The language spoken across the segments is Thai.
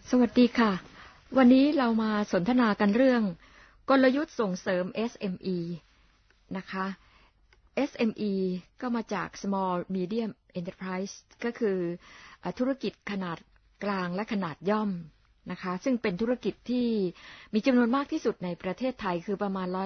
สวัสดีค่ะวันนี้เรามาสนทนากันเรื่องกลยุทธ์ส่งเสริม SME นะคะ SME ก็มาจาก Small Medium Enterprise ก็คือธุรกิจขนาดกลางและขนาดย่อมนะคะซึ่งเป็นธุรกิจที่มีจำนวนมากที่สุดในประเทศไทยคือประมาณ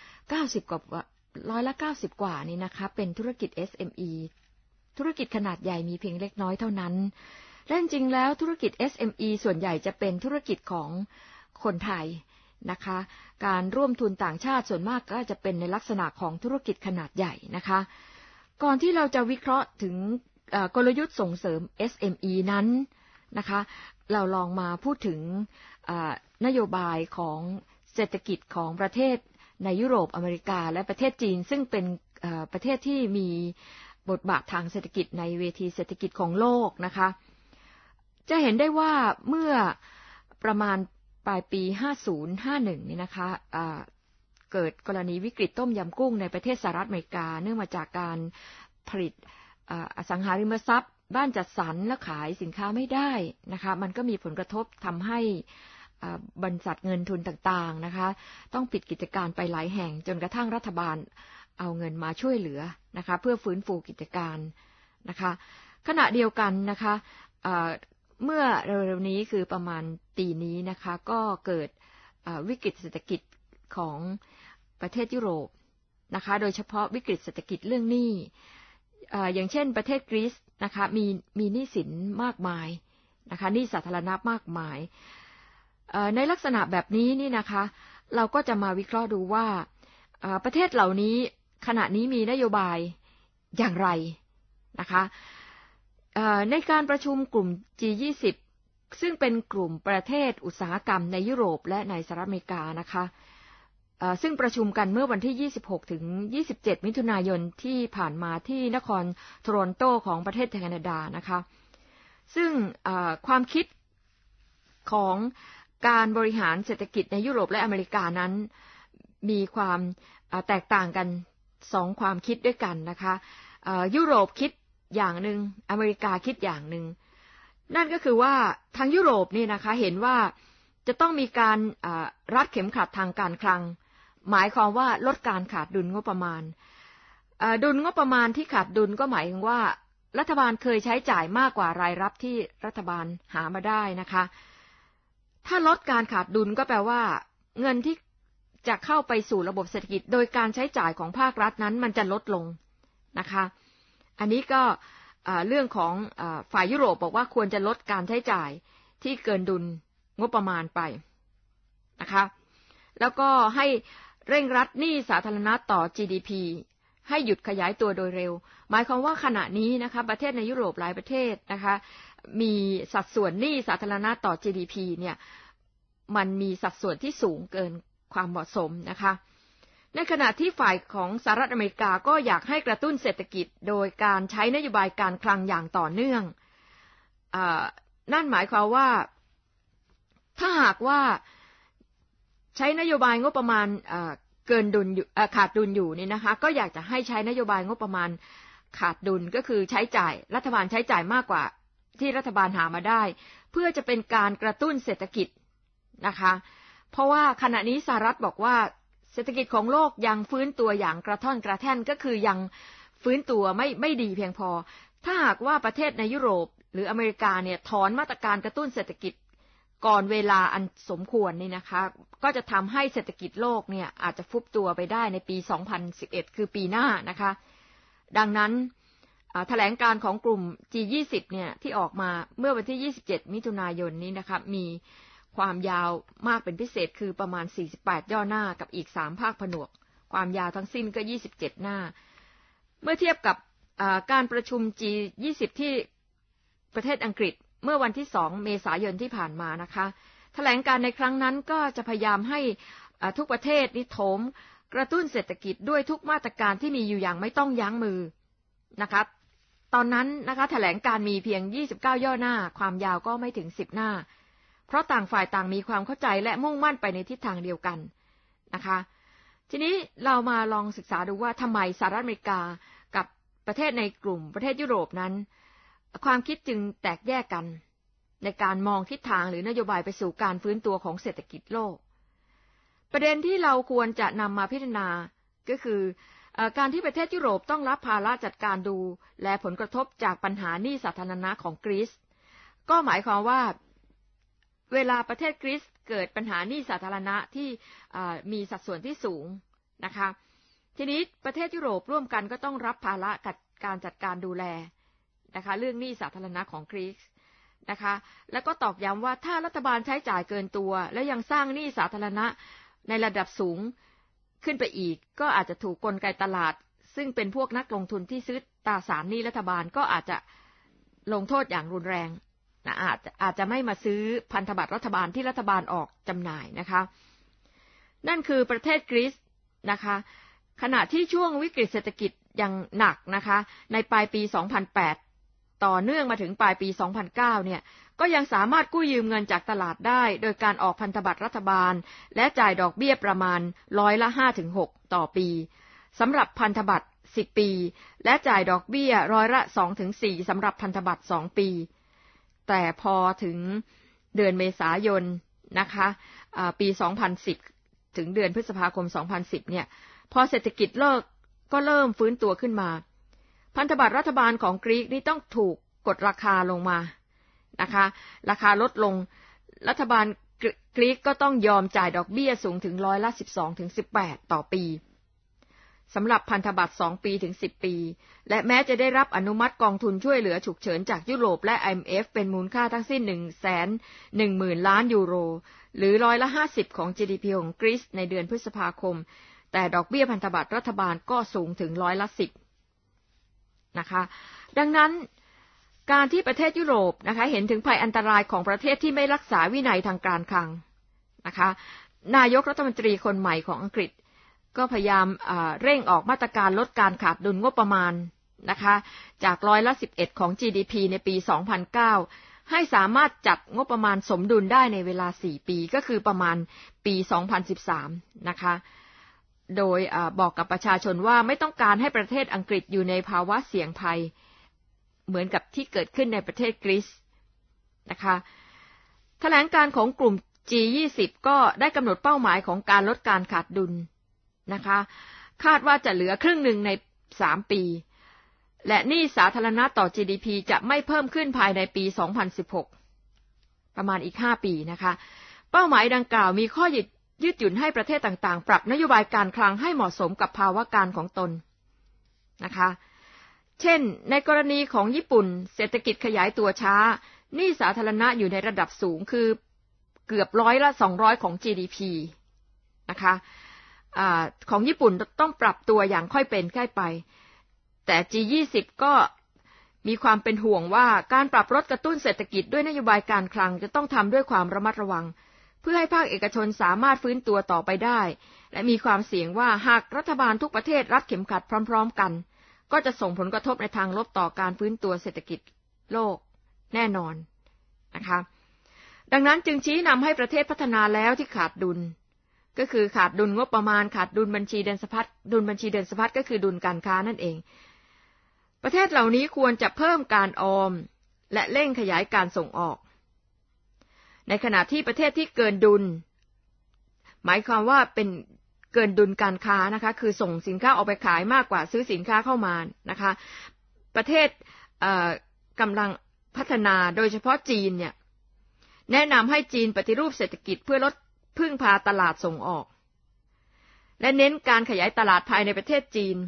90%กว่านี่นะคะเป็นธุรกิจ SME ธุรกิจขนาดใหญ่มีเพียงเล็กน้อยเท่านั้นและจริงๆแล้วธุรกิจ SME ส่วนใหญ่จะเป็นธุรกิจของคนไทยนะคะการร่วมทุนต่างชาติส่วนมากก็จะเป็นในลักษณะของธุรกิจขนาดใหญ่นะคะก่อนที่เราจะวิเคราะห์ถึงกลยุทธ์ส่งเสริม SME นั้นนะคะเราลองมาพูดถึงนโยบายของเศรษฐกิจของประเทศในยุโรปอเมริกาและประเทศจีนซึ่งเป็นประเทศที่มีบทบาททางเศรษฐกิจในเวทีเศรษฐกิจของโลกนะคะจะเห็นได้ว่าเมื่อประมาณปลายปี50-51นี่นะคะเกิดกรณีวิกฤตต้มยำกุ้งในประเทศสหรัฐอเมริกาเนื่องมาจากการผลิตอสังหาริมทรัพย์บ้านจัดสรรและขายสินค้าไม่ได้นะคะมันก็มีผลกระทบทำให้บริษัทเงินทุนต่างๆนะคะต้องปิดกิจการไปหลายแห่งจนกระทั่งรัฐบาลเอาเงินมาช่วยเหลือนะคะเพื่อฟื้นฟูกิจการนะคะขณะเดียวกันนะคะเมื่อเร็วๆนี้คือประมาณปีนี้นะคะก็เกิดวิกฤตเศรษฐกิจของประเทศยุโรปนะคะโดยเฉพาะวิกฤตเศรษฐกิจเรื่องหนี้อย่างเช่นประเทศกรีซนะคะมีหนี้สินมากมายนะคะหนี้สาธารณะมากมายในลักษณะแบบนี้นี่นะคะเราก็จะมาวิเคราะห์ดูว่าประเทศเหล่านี้ขณะนี้มีนโยบายอย่างไรนะคะในการประชุมกลุ่ม G20 ซึ่งเป็นกลุ่มประเทศอุตสาหกรรมในยุโรปและในสหรัฐอเมริกานะคะซึ่งประชุมกันเมื่อวันที่26ถึง27มิถุนายนที่ผ่านมาที่นครโทรอนโตของประเทศแคนาดานะคะซึ่งความคิดของการบริหารเศรษฐกิจในยุโรปและอเมริกานั้นมีความแตกต่างกัน2ความคิดด้วยกันนะคะยุโรปคิดอย่างหนึ่งอเมริกาคิดอย่างหนึ่งนั่นก็คือว่าทางยุโรปนี่นะคะเห็นว่าจะต้องมีการรัดเข็มขัดทางการคลังหมายความว่าลดการขาดดุลงบประมาณดุลงบประมาณที่ขาดดุลก็หมายถึงว่ารัฐบาลเคยใช้จ่ายมากกว่ารายรับที่รัฐบาลหามาได้นะคะถ้าลดการขาดดุลก็แปลว่าเงินที่จะเข้าไปสู่ระบบเศรษฐกิจโดยการใช้จ่ายของภาครัฐนั้นมันจะลดลงนะคะอันนี้ก็เรื่องของฝ่ายยุโรปบอกว่าควรจะลดการใช้จ่ายที่เกินดุลงบประมาณไปนะคะแล้วก็ให้เร่งรัดหนี้สาธารณะต่อ GDP ให้หยุดขยายตัวโดยเร็วหมายความว่าขณะนี้นะคะประเทศในยุโรปหลายประเทศนะคะมีสัดส่วนหนี้สาธารณะต่อ GDP เนี่ยมันมีสัดส่วนที่สูงเกินความเหมาะสมนะคะในขณะที่ฝ่ายของสหรัฐอเมริกาก็อยากให้กระตุ้นเศรษฐกิจโดยการใช้นโยบายการคลังอย่างต่อเนื่องนั่นหมายความว่าถ้าหากว่าใช้นโยบายงบประมาณเกินดุลขาดดุลอยู่นี่นะคะก็อยากจะให้ใช้นโยบายงบประมาณขาดดุลก็คือใช้จ่ายรัฐบาลใช้จ่ายมากกว่าที่รัฐบาลหามาได้เพื่อจะเป็นการกระตุ้นเศรษฐกิจนะคะเพราะว่าขณะนี้สหรัฐบอกว่าเศรษฐกิจของโลกยังฟื้นตัวอย่างกระท่อนกระแท่นก็คือยังฟื้นตัวไม่ดีเพียงพอถ้าหากว่าประเทศในยุโรปหรืออเมริกาเนี่ยถอนมาตรการกระตุ้นเศรษฐกิจก่อนเวลาอันสมควรนี่นะคะก็จะทำให้เศรษฐกิจโลกเนี่ยอาจจะฟุบตัวไปได้ในปี2011คือปีหน้านะคะดังนั้นแถลงการของกลุ่ม G20 เนี่ยที่ออกมาเมื่อวันที่27มิถุนายนนี้นะคะมีความยาวมากเป็นพิเศษคือประมาณ48ย่อหน้ากับอีก3ภาคผนวกความยาวทั้งสิ้นก็27หน้าเมื่อเทียบกับการประชุม G20 ที่ประเทศอังกฤษเมื่อวันที่2เมษายนที่ผ่านมานะคะแถลงการในครั้งนั้นก็จะพยายามให้ทุกประเทศนี่โถมกระตุ้นเศรษฐกิจด้วยทุกมาตรการที่มีอยู่อย่างไม่ต้องยั้งมือนะคะตอนนั้นนะคะแถลงการมีเพียง29ย่อหน้าความยาวก็ไม่ถึง10หน้าเพราะต่างฝ่ายต่างมีความเข้าใจและมุ่งมั่นไปในทิศทางเดียวกันนะคะทีนี้เรามาลองศึกษาดูว่าทำไมสหรัฐอเมริกากับประเทศในกลุ่มประเทศยุโรปนั้นความคิดจึงแตกแยกกันในการมองทิศทางหรือนโยบายไปสู่การฟื้นตัวของเศรษฐกิจโลกประเด็นที่เราควรจะนำมาพิจารณาก็คือการที่ประเทศยุโรปต้องรับภาระจัดการดูแลผลกระทบจากปัญหาหนี้สาธารณะของกรีซก็หมายความว่าเวลาประเทศกรีซเกิดปัญหาหนี้สาธารณะที่มีสัดส่วนที่สูงนะคะทีนี้ประเทศยุโรปร่วมกันก็ต้องรับภาระการจัดการดูแลนะคะเรื่องหนี้สาธารณะของกรีซนะคะแล้วก็ตอกย้ำว่าถ้ารัฐบาลใช้จ่ายเกินตัวและยังสร้างหนี้สาธารณะในระดับสูงขึ้นไปอีกก็อาจจะถูกกลไกตลาดซึ่งเป็นพวกนักลงทุนที่ซื้อตราสารหนี้รัฐบาลก็อาจจะลงโทษอย่างรุนแรงนะอาจจะไม่มาซื้อพันธบัตรรัฐบาลที่รัฐบาลออกจำหน่ายนะคะนั่นคือประเทศกรีซนะคะขณะที่ช่วงวิกฤตเศรษฐกิจอย่างหนักนะคะในปลายปี 2008 ต่อเนื่องมาถึงปลายปี 2009 เนี่ยก็ยังสามารถกู้ยืมเงินจากตลาดได้โดยการออกพันธบัตรรัฐบาลและจ่ายดอกเบี้ยประมาณ5-6%ต่อปีสำหรับพันธบัตร10 ปีและจ่ายดอกเบี้ย2-4%สำหรับพันธบัตร2 ปีแต่พอถึงเดือนเมษายนนะคะปี 2010 ถึงเดือนพฤษภาคม 2010 เนี่ยพอเศรษฐกิจโลกก็เริ่มฟื้นตัวขึ้นมาพันธบัตรรัฐบาลของกรีกนี่ต้องถูกกดราคาลงมานะคะราคาลดลงรัฐบาลกรีกก็ต้องยอมจ่ายดอกเบี้ยสูงถึง12-18%ต่อปีสำหรับพันธบัตร2 ปีถึง10 ปีและแม้จะได้รับอนุมัติกองทุนช่วยเหลือฉุกเฉินจากยุโรปและ IMF เป็นมูลค่าทั้งสิ้น 110,000 ล้านยูโรหรือ50%ของ GDP ของกรีซในเดือนพฤษภาคมแต่ดอกเบี้ยพันธบัตรรัฐบาลก็สูงถึง10%นะคะดังนั้นการที่ประเทศยุโรปนะคะเห็นถึงภัยอันตรายของประเทศที่ไม่รักษาวินัยทางการคลังนะคะนายกรัฐมนตรีคนใหม่ของอังกฤษก็พยายามเร่งออกมาตรการลดการขาดดุลงบประมาณนะคะจาก11%ของ GDP ในปี 2009 ให้สามารถจัดงบประมาณสมดุลได้ในเวลา4 ปีก็คือประมาณปี 2013 นะคะโดยบอกกับประชาชนว่าไม่ต้องการให้ประเทศอังกฤษอยู่ในภาวะเสี่ยงภัยเหมือนกับที่เกิดขึ้นในประเทศกรีซนะคะแถลงการของกลุ่ม G20 ก็ได้กำหนดเป้าหมายของการลดการขาดดุลนะคะคาดว่าจะเหลือครึ่งหนึ่งใน3 ปีและหนี้สาธารณะต่อ GDP จะไม่เพิ่มขึ้นภายในปี 2016 ประมาณอีก5 ปีนะคะเป้าหมายดังกล่าวมีข้อยืดหยุ่นให้ประเทศต่างๆปรับนโยบายการคลังให้เหมาะสมกับภาวะการของตนนะคะเช่นในกรณีของญี่ปุ่นเศรษฐกิจขยายตัวช้าหนี้สาธารณะอยู่ในระดับสูงคือเกือบ200%ของ GDP นะคะของญี่ปุ่นต้องปรับตัวอย่างค่อยเป็นค่อยไปแต่ G20 ก็มีความเป็นห่วงว่าการปรับลดกระตุ้นเศรษฐกิจด้วยนโยบายการคลังจะต้องทำด้วยความระมัดระวังเพื่อให้ภาคเอกชนสามารถฟื้นตัวต่อไปได้และมีความเสี่ยงว่าหากรัฐบาลทุกประเทศรัดเข็มขัดพร้อมๆกันก็จะส่งผลกระทบในทางลบต่อการฟื้นตัวเศรษฐกิจโลกแน่นอนนะคะดังนั้นจึงชี้นำให้ประเทศพัฒนาแล้วที่ขาดดุลก็คือขาดดุลงบประมาณขาดดุลบัญชีเดินสะพัดดุลบัญชีเดินสะพัดก็คือดุลการค้านั่นเองประเทศเหล่านี้ควรจะเพิ่มการออมและเร่งขยายการส่งออกในขณะที่ประเทศที่เกินดุลหมายความว่าเป็นเกินดุลการค้านะคะคือส่งสินค้าออกไปขายมากกว่าซื้อสินค้าเข้ามานะคะประเทศกำลังพัฒนาโดยเฉพาะจีนเนี่ยแนะนำให้จีนปฏิรูปเศรษฐกิจเพื่อลดพึ่งพาตลาดส่งออกและเน้นการขยายตลาดภายในประเทศจีน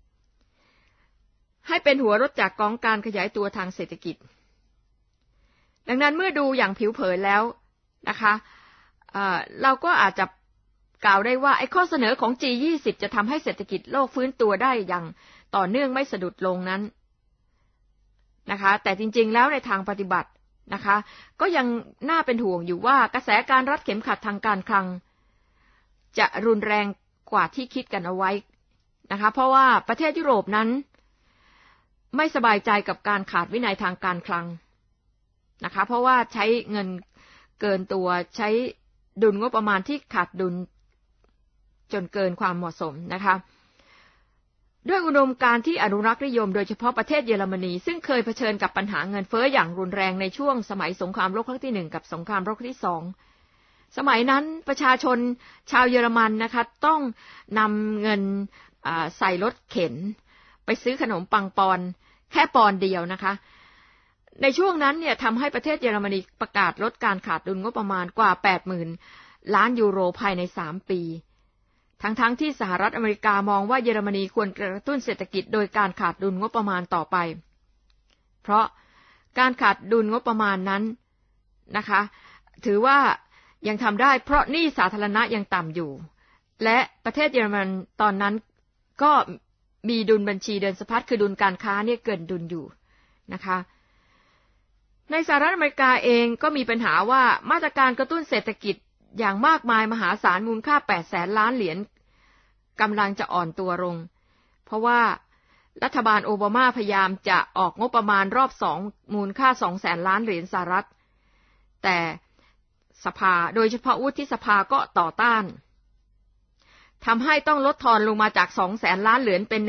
ให้เป็นหัวรถจักรของการขยายตัวทางเศรษฐกิจดังนั้นเมื่อดูอย่างผิวเผินแล้วนะคะเราก็อาจจะกล่าวได้ว่าไอ้ข้อเสนอของ G20 จะทำให้เศรษฐกิจโลกฟื้นตัวได้อย่างต่อเนื่องไม่สะดุดลงนั้นนะคะแต่จริงๆแล้วในทางปฏิบัตินะคะก็ยังน่าเป็นห่วงอยู่ว่ากระแสการรัดเข็มขัดทางการคลังจะรุนแรงกว่าที่คิดกันเอาไว้นะคะเพราะว่าประเทศยุโรปนั้นไม่สบายใจกับการขาดวินัยทางการคลังนะคะเพราะว่าใช้เงินเกินตัวใช้ดุลงบประมาณที่ขาดดุลจนเกินความเหมาะสมนะคะด้วยอุดมการณ์ที่อนุรักษ์นิยมโดยเฉพาะประเทศเยอรมนีซึ่งเคยเผชิญกับปัญหาเงินเฟ้ออย่างรุนแรงในช่วงสมัยสงครามโลกครั้งที่1กับสงครามโลกครั้งที่2สมัยนั้นประชาชนชาวเยอรมันนะคะต้องนำเงินใส่รถเข็นไปซื้อขนมปังปอนแค่ปอนเดียวนะคะในช่วงนั้นเนี่ยทำให้ประเทศเยอรมนีประกาศลดการขาดดุลงบประมาณกว่า 80,000 ล้านยูโรภายใน3 ปีทั้งที่สหรัฐอเมริกามองว่าเยอรมนีควรกระตุ้นเศรษฐกิจโดยการขาดดุลงบประมาณต่อไปเพราะการขาดดุลงบประมาณนั้นนะคะถือว่ายังทำได้เพราะหนี้สาธารณะยังต่ำอยู่และประเทศเยอรมันตอนนั้นก็มีดุลบัญชีเดินสะพัดคือดุลการค้าเนี่ยเกินดุลอยู่นะคะในสหรัฐอเมริกาเองก็มีปัญหาว่ามาตรการกระตุ้นเศรษฐกิจอย่างมากมายมหาศาลมูลค่า800,000 ล้านเหรียญกำลังจะอ่อนตัวลงเพราะว่ารัฐบาลโอบามาพยายามจะออกงบประมาณรอบ2มูลค่า 200,000 ล้านเหรียญสหรัฐแต่สภาโดยเฉพาะวุฒิสภาก็ต่อต้านทำให้ต้องลดทอนลงมาจาก 200,000 ล้านเหรียญเป็น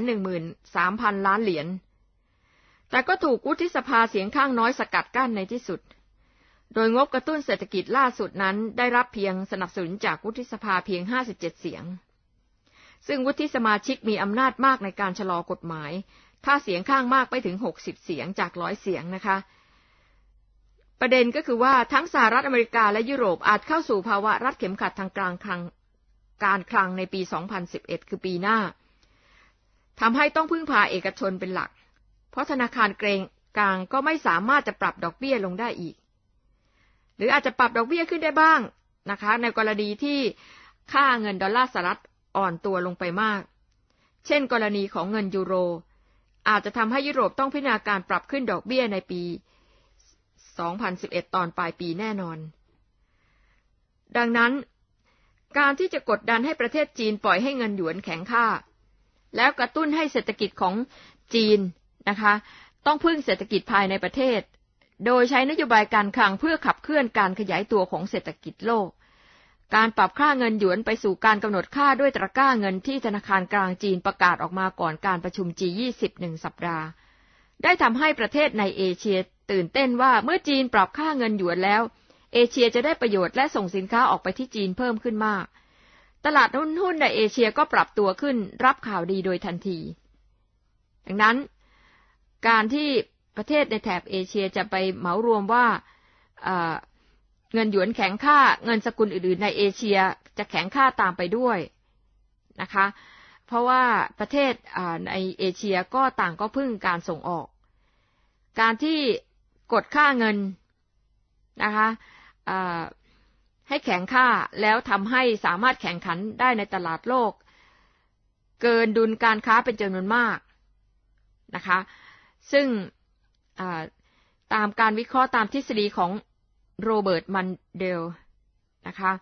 113,000 ล้านเหรียญแต่ก็ถูกวุฒิสภาเสียงข้างน้อยสกัดกั้นในที่สุดโดยงบกระตุ้นเศรษฐกิจล่าสุดนั้นได้รับเพียงสนับสนุนจากวุฒิสภาเพียง57เสียงซึ่งวุฒิสมาชิกมีอำนาจมากในการชะลอกฎหมายถ้าเสียงข้างมากไปถึง60เสียงจาก100เสียงนะคะประเด็นก็คือว่าทั้งสหรัฐอเมริกาและยุโรปอาจเข้าสู่ภาวะรัดเข็มขัดทางการคลังในปี2011คือปีหน้าทำให้ต้องพึ่งพาเอกชนเป็นหลักเพราะธนาคารกลางก็ไม่สามารถจะปรับดอกเบี้ยลงได้อีกหรืออาจจะปรับดอกเบี้ยขึ้นได้บ้างนะคะในกรณีที่ค่าเงินดอลลาร์สหรัฐอ่อนตัวลงไปมากเช่นกรณีของเงินยูโรอาจจะทำให้ยุโรปต้องพิจารณาการปรับขึ้นดอกเบี้ยในปี2011ตอนปลายปีแน่นอนดังนั้นการที่จะกดดันให้ประเทศจีนปล่อยให้เงินหยวนแข็งค่าแล้วกระตุ้นให้เศรษฐกิจของจีนนะคะต้องพึ่งเศรษฐกิจภายในประเทศโดยใช้นโยบายการคลังเพื่อขับเคลื่อนการขยายตัวของเศรษฐกิจโลกการปรับค่าเงินหยวนไปสู่การกำหนดค่าด้วยตะกร้าเงินที่ธนาคารกลางจีนประกาศออกมาก่อนการประชุม G20 1 สัปดาห์ได้ทำให้ประเทศในเอเชียตื่นเต้นว่าเมื่อจีนปรับค่าเงินหยวนแล้วเอเชียจะได้ประโยชน์และส่งสินค้าออกไปที่จีนเพิ่มขึ้นมากตลาดหุ้นในเอเชียก็ปรับตัวขึ้นรับข่าวดีโดยทันทีดังนั้นการที่ประเทศในแถบเอเชียจะไปเหมารวมว่าเงินหยวนแข็งค่าเงินสกุลอื่นๆในเอเชียจะแข็งค่าตามไปด้วยนะคะเพราะว่าประเทศในเอเชียก็ต่างก็พึ่งการส่งออกการที่กดค่าเงินนะคะให้แข็งค่าแล้วทำให้สามารถแข่งขันได้ในตลาดโลกเกินดุลการค้าเป็นจำนวนมากนะคะซึ่งตามการวิเคราะห์ตามทฤษฎีของโรเบิร์ตมันเดลนะคะ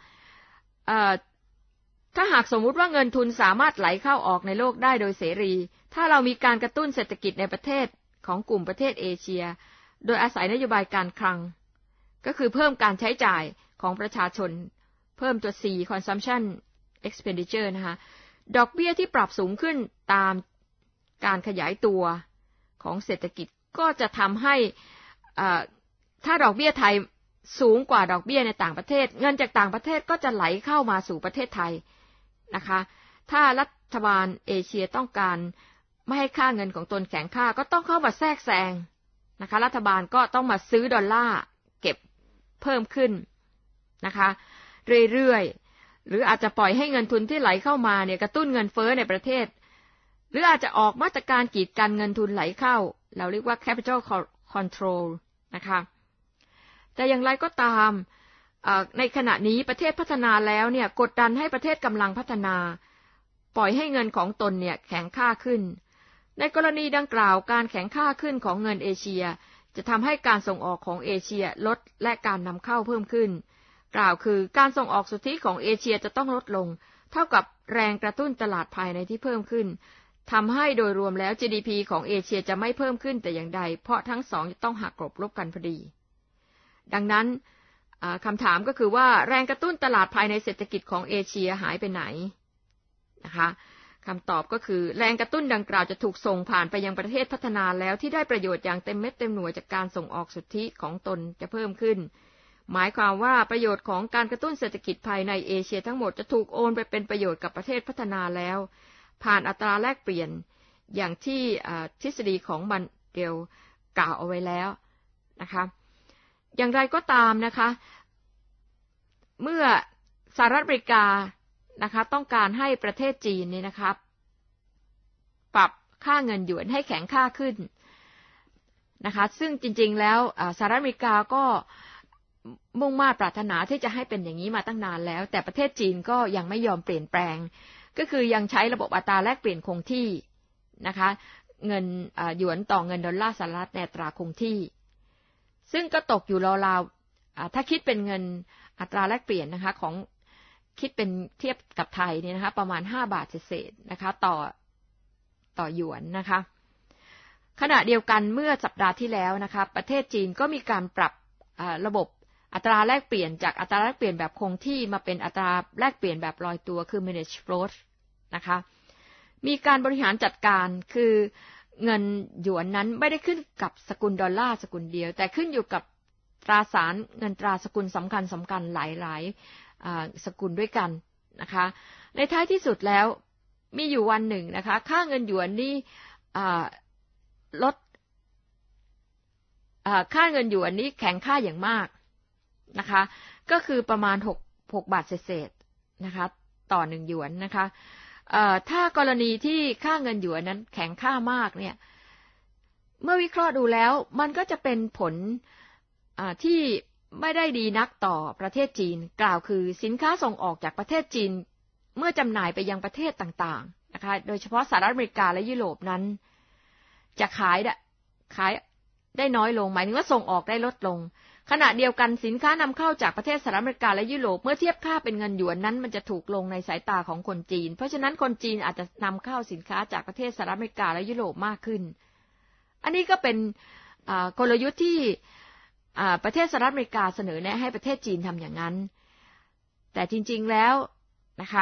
ถ้าหากสมมุติว่าเงินทุนสามารถไหลเข้าออกในโลกได้โดยเสรีถ้าเรามีการกระตุ้นเศรษฐกิจในประเทศของกลุ่มประเทศเอเชียโดยอาศัยนโยบายการคลังก็คือเพิ่มการใช้จ่ายของประชาชนเพิ่มตัว C consumption expenditure นะคะดอกเบี้ยที่ปรับสูงขึ้นตามการขยายตัวของเศรษฐกิจก็จะทำให้ถ้าดอกเบี้ยไทยสูงกว่าดอกเบี้ยในต่างประเทศเงินจากต่างประเทศก็จะไหลเข้ามาสู่ประเทศไทยนะคะถ้ารัฐบาลเอเชียต้องการไม่ให้ค่าเงินของตนแข็งค่าก็ต้องเข้ามาแทรกแซงนะคะรัฐบาลก็ต้องมาซื้อดอลลาร์เก็บเพิ่มขึ้นนะคะเรื่อยๆหรืออาจจะปล่อยให้เงินทุนที่ไหลเข้ามาเนี่ยกระตุ้นเงินเฟ้อในประเทศหรืออาจจะออกมาตรการกีดกันเงินทุนไหลเข้าเราเรียกว่า capital control นะคะแต่อย่างไรก็ตามในขณะนี้ประเทศพัฒนาแล้วเนี่ยกดดันให้ประเทศกำลังพัฒนาปล่อยให้เงินของตนเนี่ยแข็งค่าขึ้นในกรณีดังกล่าวการแข็งค่าขึ้นของเงินเอเชียจะทำให้การส่งออกของเอเชียลดและการนำเข้าเพิ่มขึ้นกล่าวคือการส่งออกสุทธิของเอเชียจะต้องลดลงเท่ากับแรงกระตุ้นตลาดภายในที่เพิ่มขึ้นทำให้โดยรวมแล้ว GDP ของเอเชียจะไม่เพิ่มขึ้นแต่อย่างใดเพราะทั้งสองจะต้องหักกลบลบกันพอดีดังนั้นคำถามก็คือว่าแรงกระตุ้นตลาดภายในเศรษฐกิจของเอเชียหายไปไหนนะคะคำตอบก็คือแรงกระตุ้นดังกล่าวจะถูกส่งผ่านไปยังประเทศพัฒนาแล้วที่ได้ประโยชน์อย่างเต็มเม็ดเต็มหน่วยจากการส่งออกสุทธิของตนจะเพิ่มขึ้นหมายความว่าประโยชน์ของการกระตุ้นเศรษฐกิจภายในเอเชียทั้งหมดจะถูกโอนไปเป็นประโยชน์กับประเทศพัฒนาแล้วผ่านอัตราแลกเปลี่ยนอย่างที่ทฤษฎีของมันเดลกล่าวเอาไว้แล้วนะคะอย่างไรก็ตามนะคะเมื่อสหรัฐอเมริกานะคะต้องการให้ประเทศจีนเนี่ยนะครับปรับค่าเงินหยวนให้แข็งค่าขึ้นนะคะซึ่งจริงๆแล้วสหรัฐอเมริกาก็มุ่งมา่ปรารถนาที่จะให้เป็นอย่างนี้มาตั้งนานแล้วแต่ประเทศจีนก็ยังไม่ยอมเปลี่ยนแปลงก็คือยังใช้ระบบอัตราแลกเปลี่ยนคงที่นะคะเงินหยวนต่อเงินดอลลาร์สหรัฐในอัตราคงที่ซึ่งก็ตกอยู่ราวๆถ้าคิดเป็นเงินอัตราแลกเปลี่ยนนะคะของคิดเป็นเทียบกับไทยเนี่ยนะคะประมาณ5 บาทเศษๆนะคะต่อหยวนนะคะขณะเดียวกันเมื่อสัปดาห์ที่แล้วนะคะประเทศจีนก็มีการปรับระบบอัตราแลกเปลี่ยนจากอัตราแลกเปลี่ยนแบบคงที่มาเป็นอัตราแลกเปลี่ยนแบบลอยตัวคือ managed float นะคะมีการบริหารจัดการคือเงินหยวนนั้นไม่ได้ขึ้นกับสกุลดอลลาร์สกุลเดียวแต่ขึ้นอยู่กับตราสารเงินตราสกุลสำคัญหลายสกุลด้วยกันนะคะในท้ายที่สุดแล้วมีอยู่วันหนึ่งนะคะค่าเงินหยวนนี่ลดค่าเงินหยวนนี้แข็งค่าอย่างมากนะคะก็คือประมาณ6 บาทเศษๆนะคะต่อ1หยวนนะคะถ้ากรณีที่ค่าเงินหยวนนั้นแข็งค่ามากเนี่ยเมื่อวิเคราะห์ดูแล้วมันก็จะเป็นผลที่ไม่ได้ดีนักต่อประเทศจีนกล่าวคือสินค้าส่งออกจากประเทศจีนเมื่อจำหน่ายไปยังประเทศต่างๆนะคะโดยเฉพาะสหรัฐอเมริกาและยุโรปนั้นจะขายได้น้อยลงหมายถึงว่าส่งออกได้ลดลงขณะเดียวกันสินค้านำเข้าจากประเทศสหรัฐอเมริกาและยุโรปเมื่อเทียบค่าเป็นเงินหยวนนั้นมันจะถูกลงในสายตาของคนจีนเพราะฉะนั้นคนจีนอาจจะนำเข้าสินค้าจากประเทศสหรัฐอเมริกาและยุโรปมากขึ้นอันนี้ก็เป็นกลยุทธ์ที่ประเทศสหรัฐอเมริกาเสนอแนะให้ประเทศจีนทำอย่างนั้นแต่จริงๆแล้วนะคะ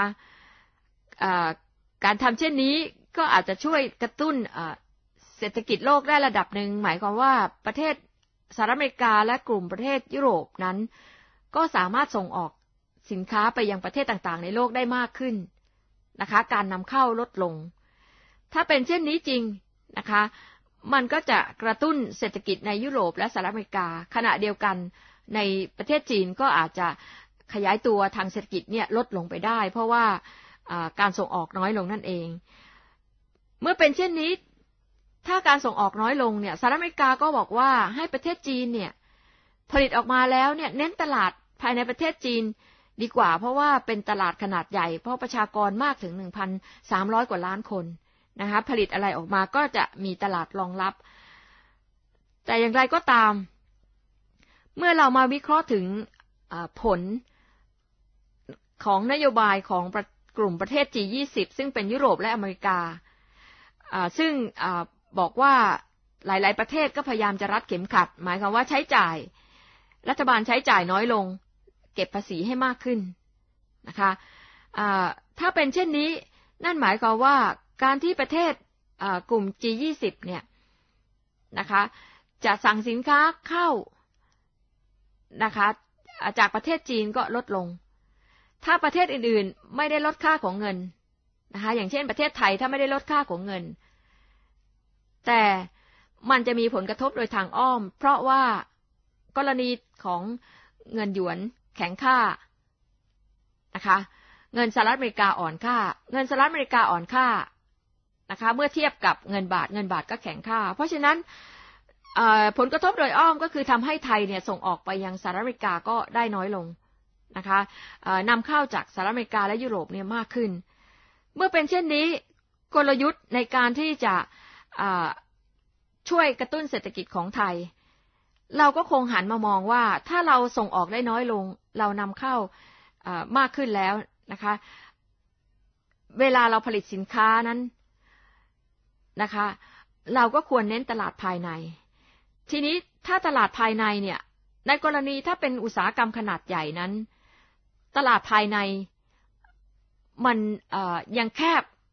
การทำเช่นนี้ก็อาจจะช่วยกระตุ้นเศรษฐกิจโลกได้ระดับหนึ่งหมายความว่าประเทศสหรัฐอเมริกาและกลุ่มประเทศยุโรปนั้นก็สามารถส่งออกสินค้าไปยังประเทศต่างๆในโลกได้มากขึ้นนะคะการนำเข้าลดลงถ้าเป็นเช่นนี้จริงนะคะมันก็จะกระตุ้นเศรษฐกิจในยุโรปและสหรัฐอเมริกาขณะเดียวกันในประเทศจีนก็อาจจะขยายตัวทางเศรษฐกิจเนี่ยลดลงไปได้เพราะว่าการส่งออกน้อยลงนั่นเองเมื่อเป็นเช่นนี้ถ้าการส่งออกน้อยลงเนี่ยสหรัฐอเมริกาก็บอกว่าให้ประเทศจีนเนี่ยผลิตออกมาแล้วเนี่ยเน้นตลาดภายในประเทศจีนดีกว่าเพราะว่าเป็นตลาดขนาดใหญ่เพราะประชากรมากถึง 1,300 กว่าล้านคนนะคะผลิตอะไรออกมาก็จะมีตลาดรองรับแต่อย่างไรก็ตามเมื่อเรามาวิเคราะห์ถึงผลของนโยบายของกลุ่มประเทศ G20 ซึ่งเป็นยุโรปและอเมริกาซึ่งบอกว่าหลายๆประเทศก็พยายามจะรัดเข็มขัดหมายความว่าใช้จ่ายรัฐบาลใช้จ่ายน้อยลงเก็บภาษีให้มากขึ้นนะคะถ้าเป็นเช่นนี้นั่นหมายความว่าการที่ประเทศกลุ่ม G20 เนี่ยนะคะจะสั่งสินค้าเข้านะคะจากประเทศจีนก็ลดลงถ้าประเทศอื่นๆไม่ได้ลดค่าของเงินนะคะอย่างเช่นประเทศไทยถ้าไม่ได้ลดค่าของเงินแต่มันจะมีผลกระทบโดยทางอ้อมเพราะว่ากรณีของเงินหยวนแข็งค่านะคะเงินสหรัฐอเมริกาอ่อนค่าเงินสหรัฐอเมริกาอ่อนค่านะคะเมื่อเทียบกับเงินบาทก็แข็งค่าเพราะฉะนั้นผลกระทบโดยอ้อมก็คือทำให้ไทยเนี่ยส่งออกไปยังสหรัฐอเมริกาก็ได้น้อยลงนะคะนำเข้าจากสหรัฐอเมริกาและยุโรปเนี่ยมากขึ้นเมื่อเป็นเช่นนี้กลยุทธ์ในการที่จะช่วยกระตุ้นเศรษฐกิจของไทยเราก็คงหันมามองว่าถ้าเราส่งออกได้น้อยลงเรานำเข้ามากขึ้นแล้วนะคะเวลาเราผลิตสินค้านั้นนะคะเราก็ควรเน้นตลาดภายในทีนี้ถ้าตลาดภายในเนี่ยในกรณีถ้าเป็นอุตสาหกรรมขนาดใหญ่นั้นตลาดภายในมันยังแคบ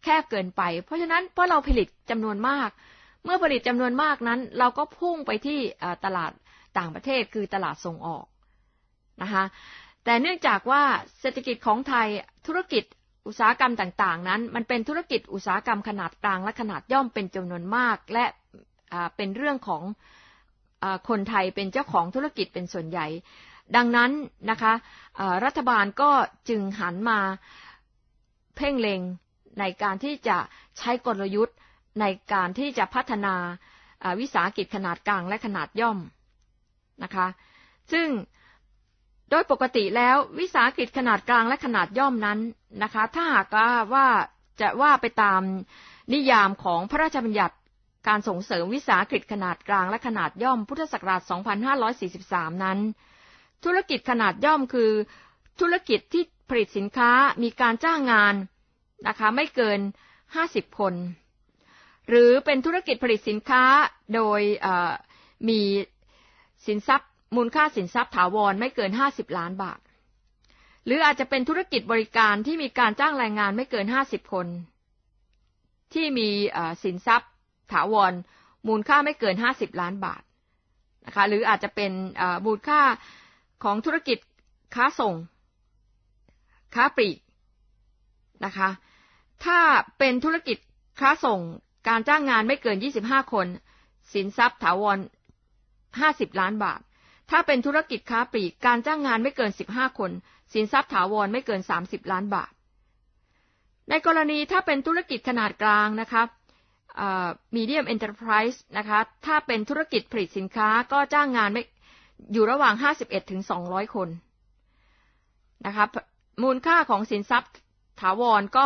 แคบเกินไปเพราะฉะนั้นเพราะเราผลิตจำนวนมากเมื่อผลิตจำนวนมากนั้นเราก็พุ่งไปที่ตลาดต่างประเทศคือตลาดส่งออกนะคะแต่เนื่องจากว่าเศรษฐกิจของไทยธุรกิจอุตสาหกรรมต่างๆนั้นมันเป็นธุรกิจอุตสาหกรรมขนาดกลางและขนาดย่อมเป็นจำนวนมากและเป็นเรื่องของคนไทยเป็นเจ้าของธุรกิจเป็นส่วนใหญ่ดังนั้นนะคะรัฐบาลก็จึงหันมาเพ่งเล็งในการที่จะใช้กลยุทธ์ในการที่จะพัฒนาวิสาหกิจขนาดกลางและขนาดย่อมนะคะซึ่งโดยปกติแล้ววิสาหกิจขนาดกลางและขนาดย่อมนั้นนะคะถ้าหากว่าจะว่าไปตามนิยามของพระราชบัญญัติการส่งเสริมวิสาหกิจขนาดกลางและขนาดย่อมพุทธศักราช 2543 นั้นธุรกิจขนาดย่อมคือธุรกิจที่ผลิตสินค้ามีการจ้างงานนะคะไม่เกิน50คนหรือเป็นธุรกิจผลิตสินค้าโดยมีสินทรัพย์มูลค่าสินทรัพย์ถาวรไม่เกิน50ล้านบาทหรืออาจจะเป็นธุรกิจบริการที่มีการจ้างแรงงานไม่เกิน50คนที่มีสินทรัพย์ถาวรมูลค่าไม่เกิน50ล้านบาทนะคะหรืออาจจะเป็นมูลค่าของธุรกิจค้าส่งค้าปลีกนะคะถ้าเป็นธุรกิจค้าส่งการจ้างงานไม่เกิน25คนสินทรัพย์ถาวร50ล้านบาทถ้าเป็นธุรกิจค้าปลีกการจ้างงานไม่เกิน15คนสินทรัพย์ถาวรไม่เกิน30ล้านบาทในกรณีถ้าเป็นธุรกิจขนาดกลางนะคะmedium enterprise นะคะถ้าเป็นธุรกิจผลิตสินค้าก็จ้างงานไม่อยู่ระหว่าง51ถึง200คนนะคะมูลค่าของสินทรัพย์ถาวรก็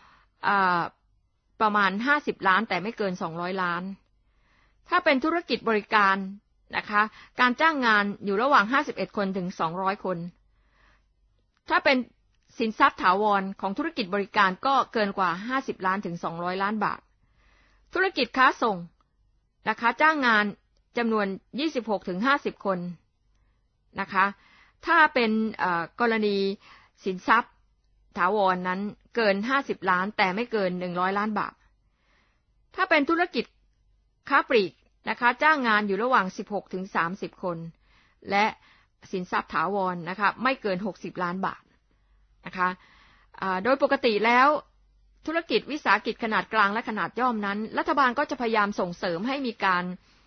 ประมาณ50ล้านแต่ไม่เกิน200ล้านถ้าเป็นธุรกิจบริการนะคะการจ้างงานอยู่ระหว่าง51คนถึง200คนถ้าเป็นสินทรัพย์ถาวรของธุรกิจบริการก็เกินกว่า50ล้านถึง200ล้านบาทธุรกิจค้าส่งนะคะจ้างงานจำนวน26ถึง50คนนะคะถ้าเป็นกรณีสินทรัพย์ถาวรนั้นเกิน50ล้านแต่ไม่เกิน100ล้านบาทถ้าเป็นธุรกิจค้าปลีกนะคะจ้างงานอยู่ระหว่าง16ถึง30คนและสินทรัพย์ถาวรนะคะไม่เกิน60ล้านบาทนะคะโดยปกติแล้วธุรกิจวิสาหกิจขนาดกลางและขนาดย่อมนั้นรัฐบาลก็จะพยายามส่งเสริมให้มีการ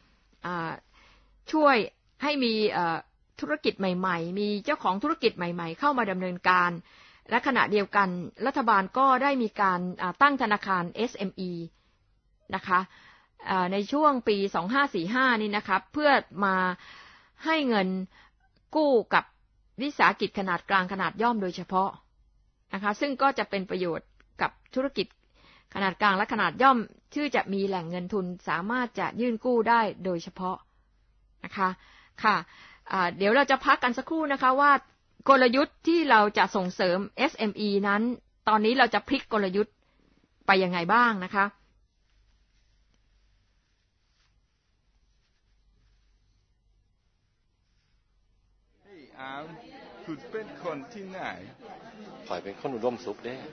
ช่วยให้มีธุรกิจใหม่ๆมีเจ้าของธุรกิจใหม่ๆเข้ามาดำเนินการและขณะเดียวกันรัฐบาลก็ได้มีการตั้งธนาคาร SME นะคะในช่วงปี2545นี่นะครับเพื่อมาให้เงินกู้กับวิสาหกิจขนาดกลางขนาดย่อมโดยเฉพาะนะคะซึ่งก็จะเป็นประโยชน์กับธุรกิจขนาดกลางและขนาดย่อมที่จะมีแหล่งเงินทุนสามารถจะยื่นกู้ได้โดยเฉพาะนะคะค่ะเดี๋ยวเราจะพักกันสักครู่นะคะว่ากลยุทธ์ที่เราจะส่งเสริม SME นั้นตอนนี้เราจะพลิกกลยุทธ์ไปยังไงบ้างนะคะคุณเป็นคนที่ไหนข่อยเป็นคนอุดมสุขเด้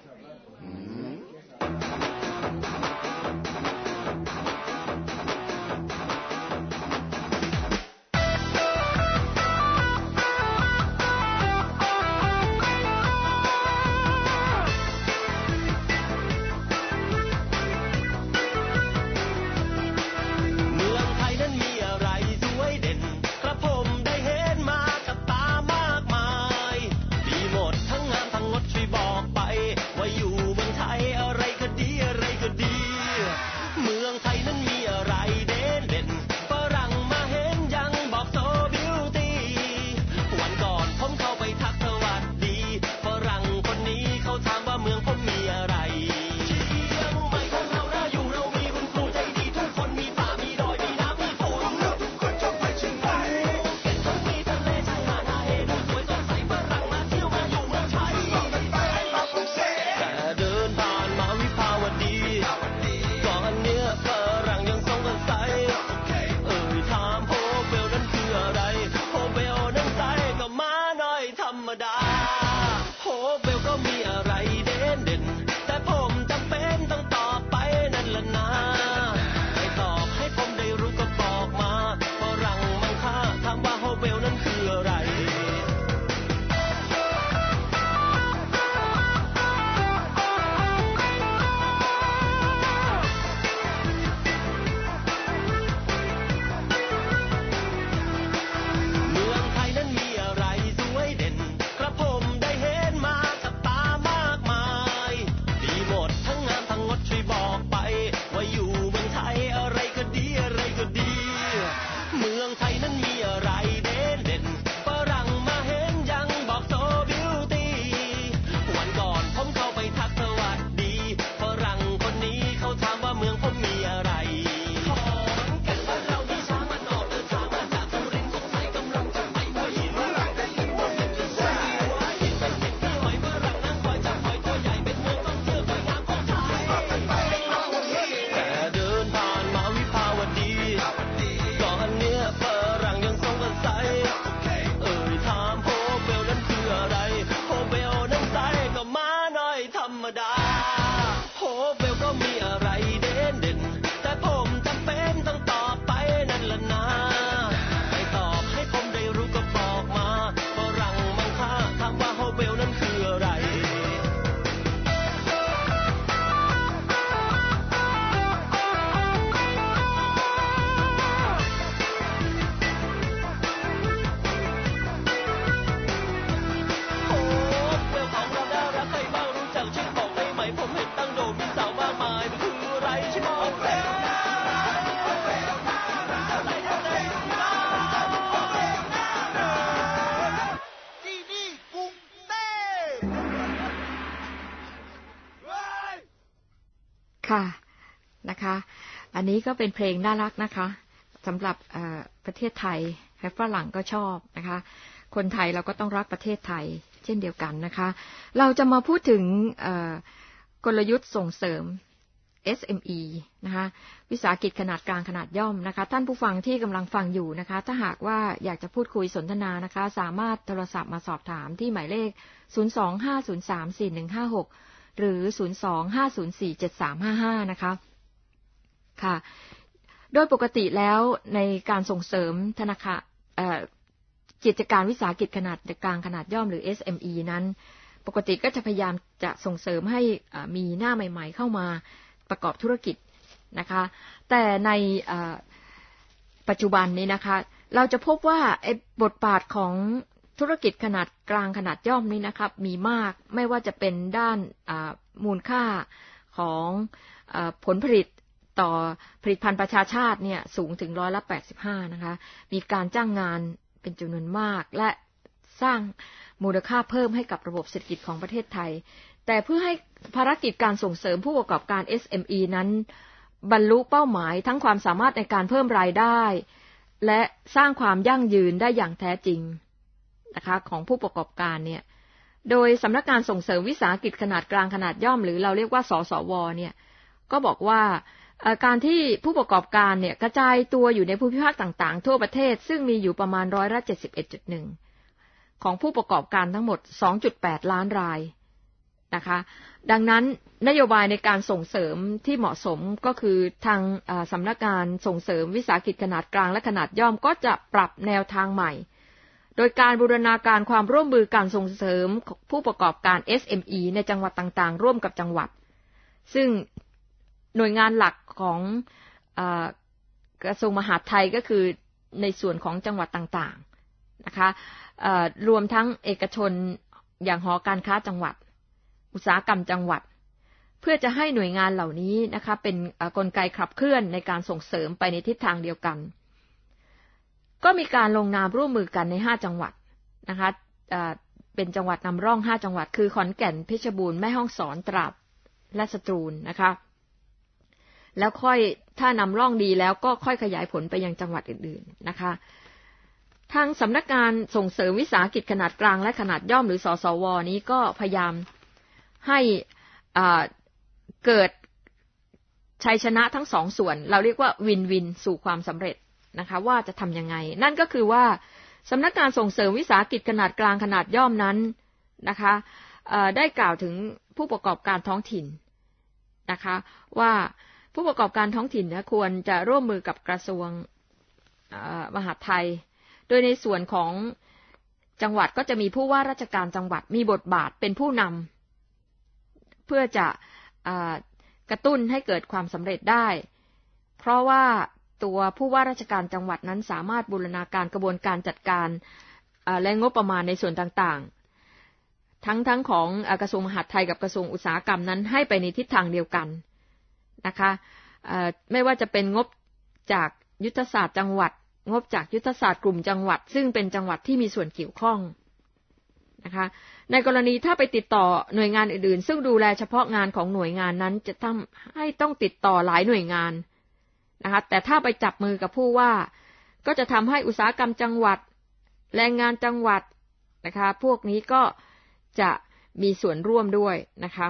ว่าอยู่เมืองไทค่ะนะคะอันนี้ก็เป็นเพลงน่ารักนะคะสำหรับประเทศไทยและฝรั่งก็ชอบนะคะคนไทยเราก็ต้องรักประเทศไทยเช่นเดียวกันนะคะเราจะมาพูดถึงกลยุทธ์ส่งเสริม SME นะคะวิสาหกิจขนาดกลางขนาดย่อมนะคะท่านผู้ฟังที่กำลังฟังอยู่นะคะถ้าหากว่าอยากจะพูดคุยสนทนานะคะสามารถโทรศัพท์มาสอบถามที่หมายเลข025034156หรือ025047355นะคะค่ะโดยปกติแล้วในการส่งเสริมธนาคารกิจการวิสาหกิจขนาดกลางขนาดย่อมหรือ SME นั้นปกติก็จะพยายามจะส่งเสริมให้มีหน้าใหม่ๆเข้ามาประกอบธุรกิจนะคะแต่ในปัจจุบันนี้นะคะเราจะพบว่าบทบาทของธุรกิจขนาดกลางขนาดย่อมนี้นะครับมีมากไม่ว่าจะเป็นด้านมูลค่าของผลผลิตต่อผลิตภัณฑ์ประชาชาติเนี่ยสูงถึง85%นะคะมีการจ้างงานเป็นจำนวนมากและสร้างมูลค่าเพิ่มให้กับระบบเศรษฐกิจของประเทศไทยแต่เพื่อให้ภารกิจการส่งเสริมผู้ประกอบการ SME นั้นบรรลุเป้าหมายทั้งความสามารถในการเพิ่มรายได้และสร้างความยั่งยืนได้อย่างแท้จริงนะคะของผู้ประกอบการเนี่ยโดยสำนักงานส่งเสริมวิสาหกิจขนาดกลางขนาดย่อมหรือเราเรียกว่าสสวเนี่ยก็บอกว่าการที่ผู้ประกอบการเนี่ยกระจายตัวอยู่ในภูมิภาคต่างๆทั่วประเทศซึ่งมีอยู่ประมาณ71.1%ของผู้ประกอบการทั้งหมด 2.8 ล้านรายนะคะดังนั้นนโยบายในการส่งเสริมที่เหมาะสมก็คือทางสำนักงานส่งเสริมวิสาหกิจขนาดกลางและขนาดย่อมก็จะปรับแนวทางใหม่โดยการบูรณาการความร่วมมือการส่งเสริมผู้ประกอบการ SME ในจังหวัดต่างๆร่วมกับจังหวัดซึ่งหน่วยงานหลักของกระทรวงมหาดไทยก็คือในส่วนของจังหวัดต่างๆนะคะรวมทั้งเอกชนอย่างหอการค้าจังหวัดอุตสาหกรรมจังหวัดเพื่อจะให้หน่วยงานเหล่านี้นะคะเป็นกลไกขับเคลื่อนในการส่งเสริมไปในทิศทางเดียวกันก็มีการลงนามร่วมมือกันใน5จังหวัดนะคะเป็นจังหวัดนำร่อง5จังหวัดคือขอนแก่นเพชรบูรณ์แม่ฮ่องสอนตราดและสตรูลนะคะแล้วค่อยถ้านำร่องดีแล้วก็ค่อยขยายผลไปยังจังหวัดอื่นๆนะคะทางสำนักงานส่งเสริมวิสาหกิจขนาดกลางและขนาดย่อมหรือสสวนี้ก็พยายามให้เกิดชัยชนะทั้งสองส่วนเราเรียกว่าวินวินสู่ความสำเร็จนะคะว่าจะทำยังไงนั่นก็คือว่าสำนักงานส่งเสริมวิสาหกิจขนาดกลางขนาดย่อมนั้นนะคะได้กล่าวถึงผู้ประกอบการท้องถิ่นนะคะว่าผู้ประกอบการท้องถิ่นนะควรจะร่วมมือกับกระทรวงมหาดไทยโดยในส่วนของจังหวัดก็จะมีผู้ว่าราชการจังหวัดมีบทบาทเป็นผู้นำเพื่อจะกระตุ้นให้เกิดความสำเร็จได้เพราะว่าตัวผู้ว่าราชการจังหวัดนั้นสามารถบูรณาการกระบวนการจัดการและงบประมาณในส่วนต่างๆทั้งของกระทรวงมหาดไทยกับกระทรวงอุตสาหกรรมนั้นให้ไปในทิศทางเดียวกันนะคะไม่ว่าจะเป็นงบจากยุทธศาสตร์จังหวัดงบจากยุทธศาสตร์กลุ่มจังหวัดซึ่งเป็นจังหวัดที่มีส่วนเกี่ยวข้องนะคะในกรณีถ้าไปติดต่อหน่วยงานอื่นๆซึ่งดูแลเฉพาะงานของหน่วยงานนั้นจะทำให้ต้องติดต่อหลายหน่วยงานนะคะแต่ถ้าไปจับมือกับผู้ว่าก็จะทำให้อุตสาหกรรมจังหวัดแรงงานจังหวัดนะคะพวกนี้ก็จะมีส่วนร่วมด้วยนะคะ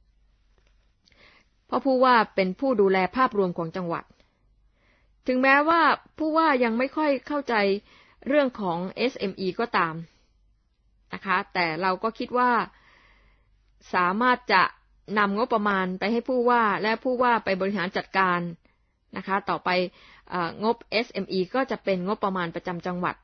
เพราะผู้ว่าเป็นผู้ดูแลภาพรวมของจังหวัดถึงแม้ว่าผู้ว่ายังไม่ค่อยเข้าใจเรื่องของ SME ก็ตามนะคะแต่เราก็คิดว่าสามารถจะนำงบประมาณไปให้ผู้ว่าและผู้ว่าไปบริหารจัดการนะคะต่อไปงบ SME ก็จะเป็นงบประมาณประจำจังหวัด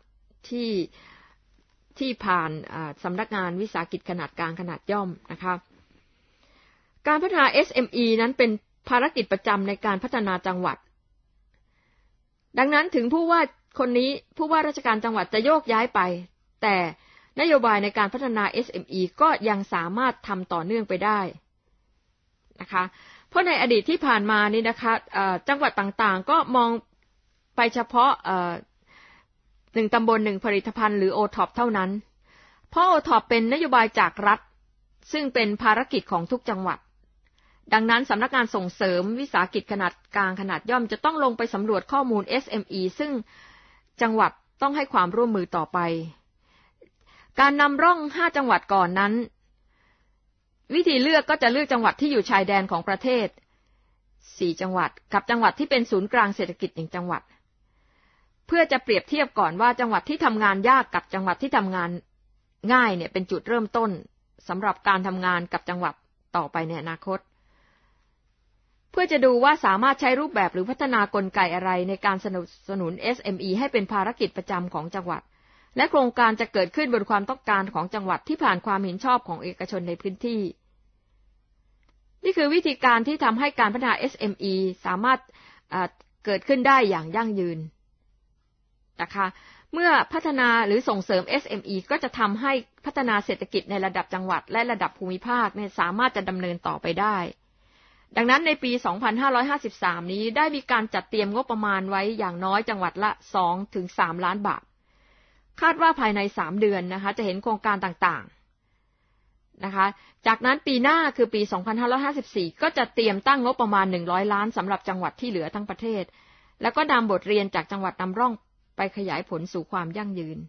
ที่ผ่านสำนักงานวิสาหกิจขนาดกลางขนาดย่อมนะคะการพัฒนา SME นั้นเป็นภารกิจประจำในการพัฒนาจังหวัดดังนั้นถึงผู้ว่าคนนี้ผู้ว่าราชการจังหวัดจะโยกย้ายไปแต่นโยบายในการพัฒนา SME ก็ยังสามารถทำต่อเนื่องไปได้นะคะเพราะในอดีตที่ผ่านมานี่นะคะจังหวัดต่างๆก็มองไปเฉพาะ1 ตำบล 1 ผลิตภัณฑ์หรือ OTOP เท่านั้นเพราะ OTOP เป็นนโยบายจากรัฐซึ่งเป็นภารกิจของทุกจังหวัดดังนั้นสำนักงานส่งเสริมวิสาหกิจขนาดกลางขนาดย่อมจะต้องลงไปสำรวจข้อมูล SME ซึ่งจังหวัดต้องให้ความร่วมมือต่อไปการนำร่อง5จังหวัดก่อนนั้นวิธีเลือกก็จะเลือกจังหวัดที่อยู่ชายแดนของประเทศ4จังหวัดกับจังหวัดที่เป็นศูนย์กลางเศรษฐกิจ1จังหวัดเพื่อจะเปรียบเทียบก่อนว่าจังหวัดที่ทำงานยากกับจังหวัดที่ทำงานง่ายเนี่ยเป็นจุดเริ่มต้นสำหรับการทำงานกับจังหวัดต่อไปในอนาคตเพื่อจะดูว่าสามารถใช้รูปแบบหรือพัฒนากลไกอะไรในการสนับสนุน SME ให้เป็นภารกิจประจำของจังหวัดและโครงการจะเกิดขึ้นบนความต้องการของจังหวัดที่ผ่านความเห็นชอบของเอกชนในพื้นที่นี่คือวิธีการที่ทำให้การพัฒนา SME สามารถเกิดขึ้นได้อย่างยั่งยืนนะคะเมื่อพัฒนาหรือส่งเสริม SME ก็จะทำให้พัฒนาเศรษฐกิจในระดับจังหวัดและระดับภูมิภาคเนี่ยสามารถจะดำเนินต่อไปได้ดังนั้นในปี 2553 นี้ได้มีการจัดเตรียมงบประมาณไว้อย่างน้อยจังหวัดละ 2-3 ล้านบาทคาดว่าภายใน3เดือนนะคะจะเห็นโครงการต่างๆนะคะจากนั้นปีหน้าคือปี 2554 ก็จะเตรียมตั้งงบประมาณ100ล้านสำหรับจังหวัดที่เหลือทั้งประเทศแล้วก็นำบทเรียนจากจังหวัดนำร่องไปขยายผลสู่ความยั่งยืน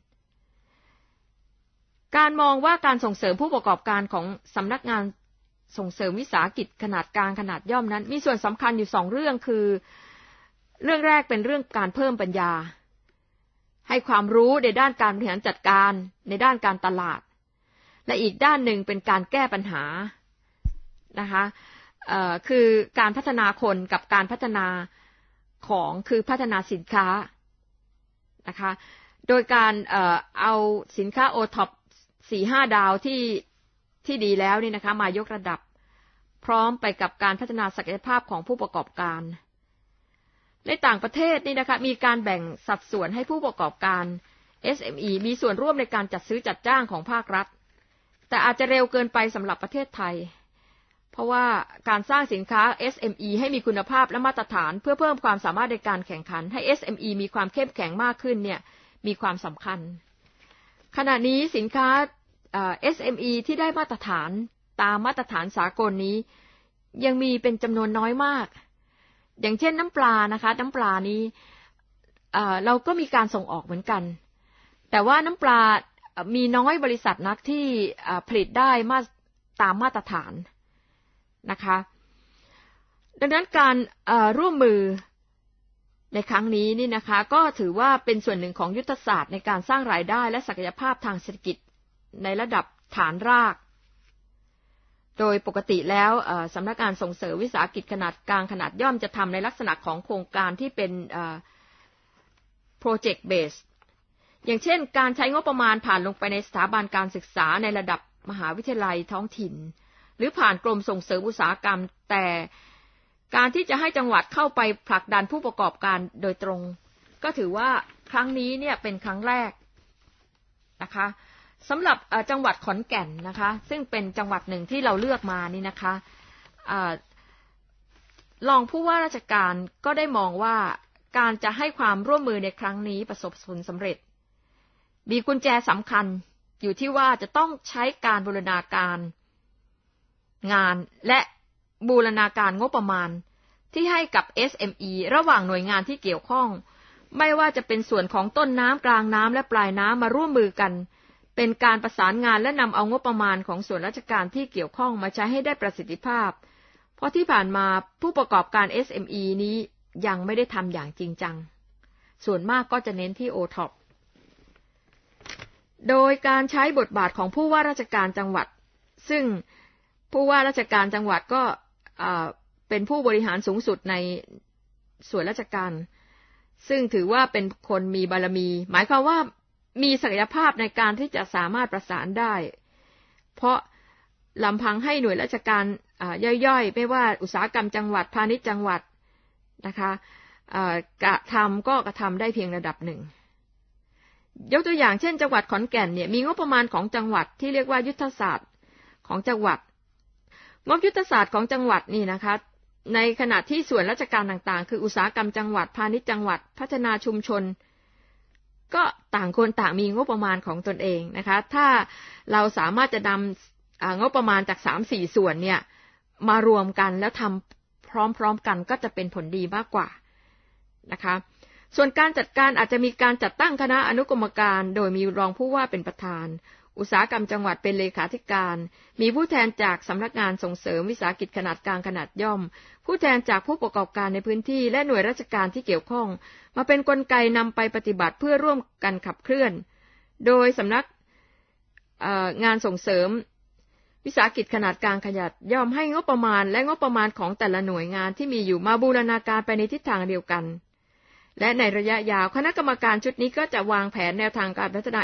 การมองว่าการส่งเสริมผู้ประกอบการของสำนักงานส่งเสริมวิสาหกิจขนาดกลางขนาดย่อมนั้นมีส่วนสำคัญอยู่2เรื่องคือเรื่องแรกเป็นเรื่องการเพิ่มปัญญาให้ความรู้ในด้านการบริหารจัดการในด้านการตลาดและอีกด้านหนึ่งเป็นการแก้ปัญหานะคะคือการพัฒนาคนกับการพัฒนาของคือพัฒนาสินค้านะคะโดยการเอาสินค้า OTOP 4-5 ดาวที่ดีแล้วนี่นะคะมายกระดับพร้อมไปกับการพัฒนาศักยภาพของผู้ประกอบการในต่างประเทศนี่นะคะมีการแบ่งสัดส่วนให้ผู้ประกอบการ SME มีส่วนร่วมในการจัดซื้อจัดจ้างของภาครัฐแต่อาจจะเร็วเกินไปสำหรับประเทศไทยเพราะว่าการสร้างสินค้า SME ให้มีคุณภาพและมาตรฐานเพื่อเพิ่มความสามารถในการแข่งขันให้ SME มีความเข้มแข็งมากขึ้นเนี่ยมีความสำคัญขณะนี้สินค้าSME ที่ได้มาตรฐานตามมาตรฐานสากลนี้ยังมีเป็นจำนวนน้อยมากอย่างเช่นน้ำปลานะคะน้ำปลานี้เราก็มีการส่งออกเหมือนกันแต่ว่าน้ำปลามีน้อยบริษัทนักที่ผลิตได้ตามมาตรฐานนะคะดังนั้นการร่วมมือในครั้งนี้นี่นะคะก็ถือว่าเป็นส่วนหนึ่งของยุทธศาสตร์ในการสร้างรายได้และศักยภาพทางเศรษฐกิจในระดับฐานรากโดยปกติแล้วสำนักงานส่งเสริมวิสาหกิจขนาดกลางขนาดย่อมจะทำในลักษณะของโครงการที่เป็นproject base อย่างเช่นการใช้งบประมาณผ่านลงไปในสถาบันการศึกษาในระดับมหาวิทยาลัยท้องถิ่นหรือผ่านกรมส่งเสริมอุตสาหกรรมแต่การที่จะให้จังหวัดเข้าไปผลักดันผู้ประกอบการโดยตรงก็ถือว่าครั้งนี้เนี่ยเป็นครั้งแรกนะคะสำหรับจังหวัดขอนแก่นนะคะซึ่งเป็นจังหวัดหนึ่งที่เราเลือกมานี่นะคะรองผู้ว่าราชการก็ได้มองว่าการจะให้ความร่วมมือในครั้งนี้ประสบผลสำเร็จมีกุญแจสำคัญอยู่ที่ว่าจะต้องใช้การบูรณาการงานและบูรณาการงบประมาณที่ให้กับ SME ระหว่างหน่วยงานที่เกี่ยวข้องไม่ว่าจะเป็นส่วนของต้นน้ำกลางน้ำและปลายน้ำมาร่วมมือกันเป็นการประสานงานและนำเอางบประมาณของส่วนราชการที่เกี่ยวข้องมาใช้ให้ได้ประสิทธิภาพเพราะที่ผ่านมาผู้ประกอบการ SME นี้ยังไม่ได้ทำอย่างจริงจังส่วนมากก็จะเน้นที่ OTOP โดยการใช้บทบาทของผู้ว่าราชการจังหวัดซึ่งผู้ว่าราชการจังหวัดก็เป็นผู้บริหารสูงสุดในส่วนราชการซึ่งถือว่าเป็นคนมีบารมีหมายความว่ามีศักยภาพในการที่จะสามารถประสานได้เพราะลำพังให้หน่วยราชการย่อยๆไม่ว่าอุตสาหกรรมจังหวัดพาณิชย์จังหวัดนะคะกระทำได้เพียงระดับหนึ่งยกตัวอย่างเช่นจังหวัดขอนแก่นเนี่ยมีงบประมาณของจังหวัดที่เรียกว่ายุทธศาสตร์ของจังหวัดงบยุทธศาสตร์ของจังหวัดนี่นะคะในขณะที่ส่วนราชการต่างๆคืออุตสาหกรรมจังหวัดพาณิชย์จังหวัดพัฒนาชุมชนก็ต่างคนต่างมีงบประมาณของตนเองนะคะถ้าเราสามารถจะนำงบประมาณจาก 3-4 ส่วนเนี่ยมารวมกันแล้วทำพร้อมๆกันก็จะเป็นผลดีมากกว่านะคะส่วนการจัดการอาจจะมีการจัดตั้งคณะอนุกรรมการโดยมีรองผู้ว่าเป็นประธานอุตสาหกรรมจังหวัดเป็นเลขาธิการมีผู้แทนจากสำนักงานส่งเสริมวิสาหกิจขนาดกลางขนาดย่อมผู้แทนจากผู้ประกอบการในพื้นที่และหน่วยราชการที่เกี่ยวข้องมาเป็นกลไกนำไปปฏิบัติเพื่อร่วมกันขับเคลื่อนโดยสำนักงานส่งเสริมวิสาหกิจขนาดกลางขนาดย่อมให้งบประมาณและงบประมาณของแต่ละหน่วยงานที่มีอยู่มาบูรณาการไปในทิศทางเดียวกันและในระยะยาวคณะกรรมการชุดนี้ก็จะวางแผนแนวทางการพัฒนา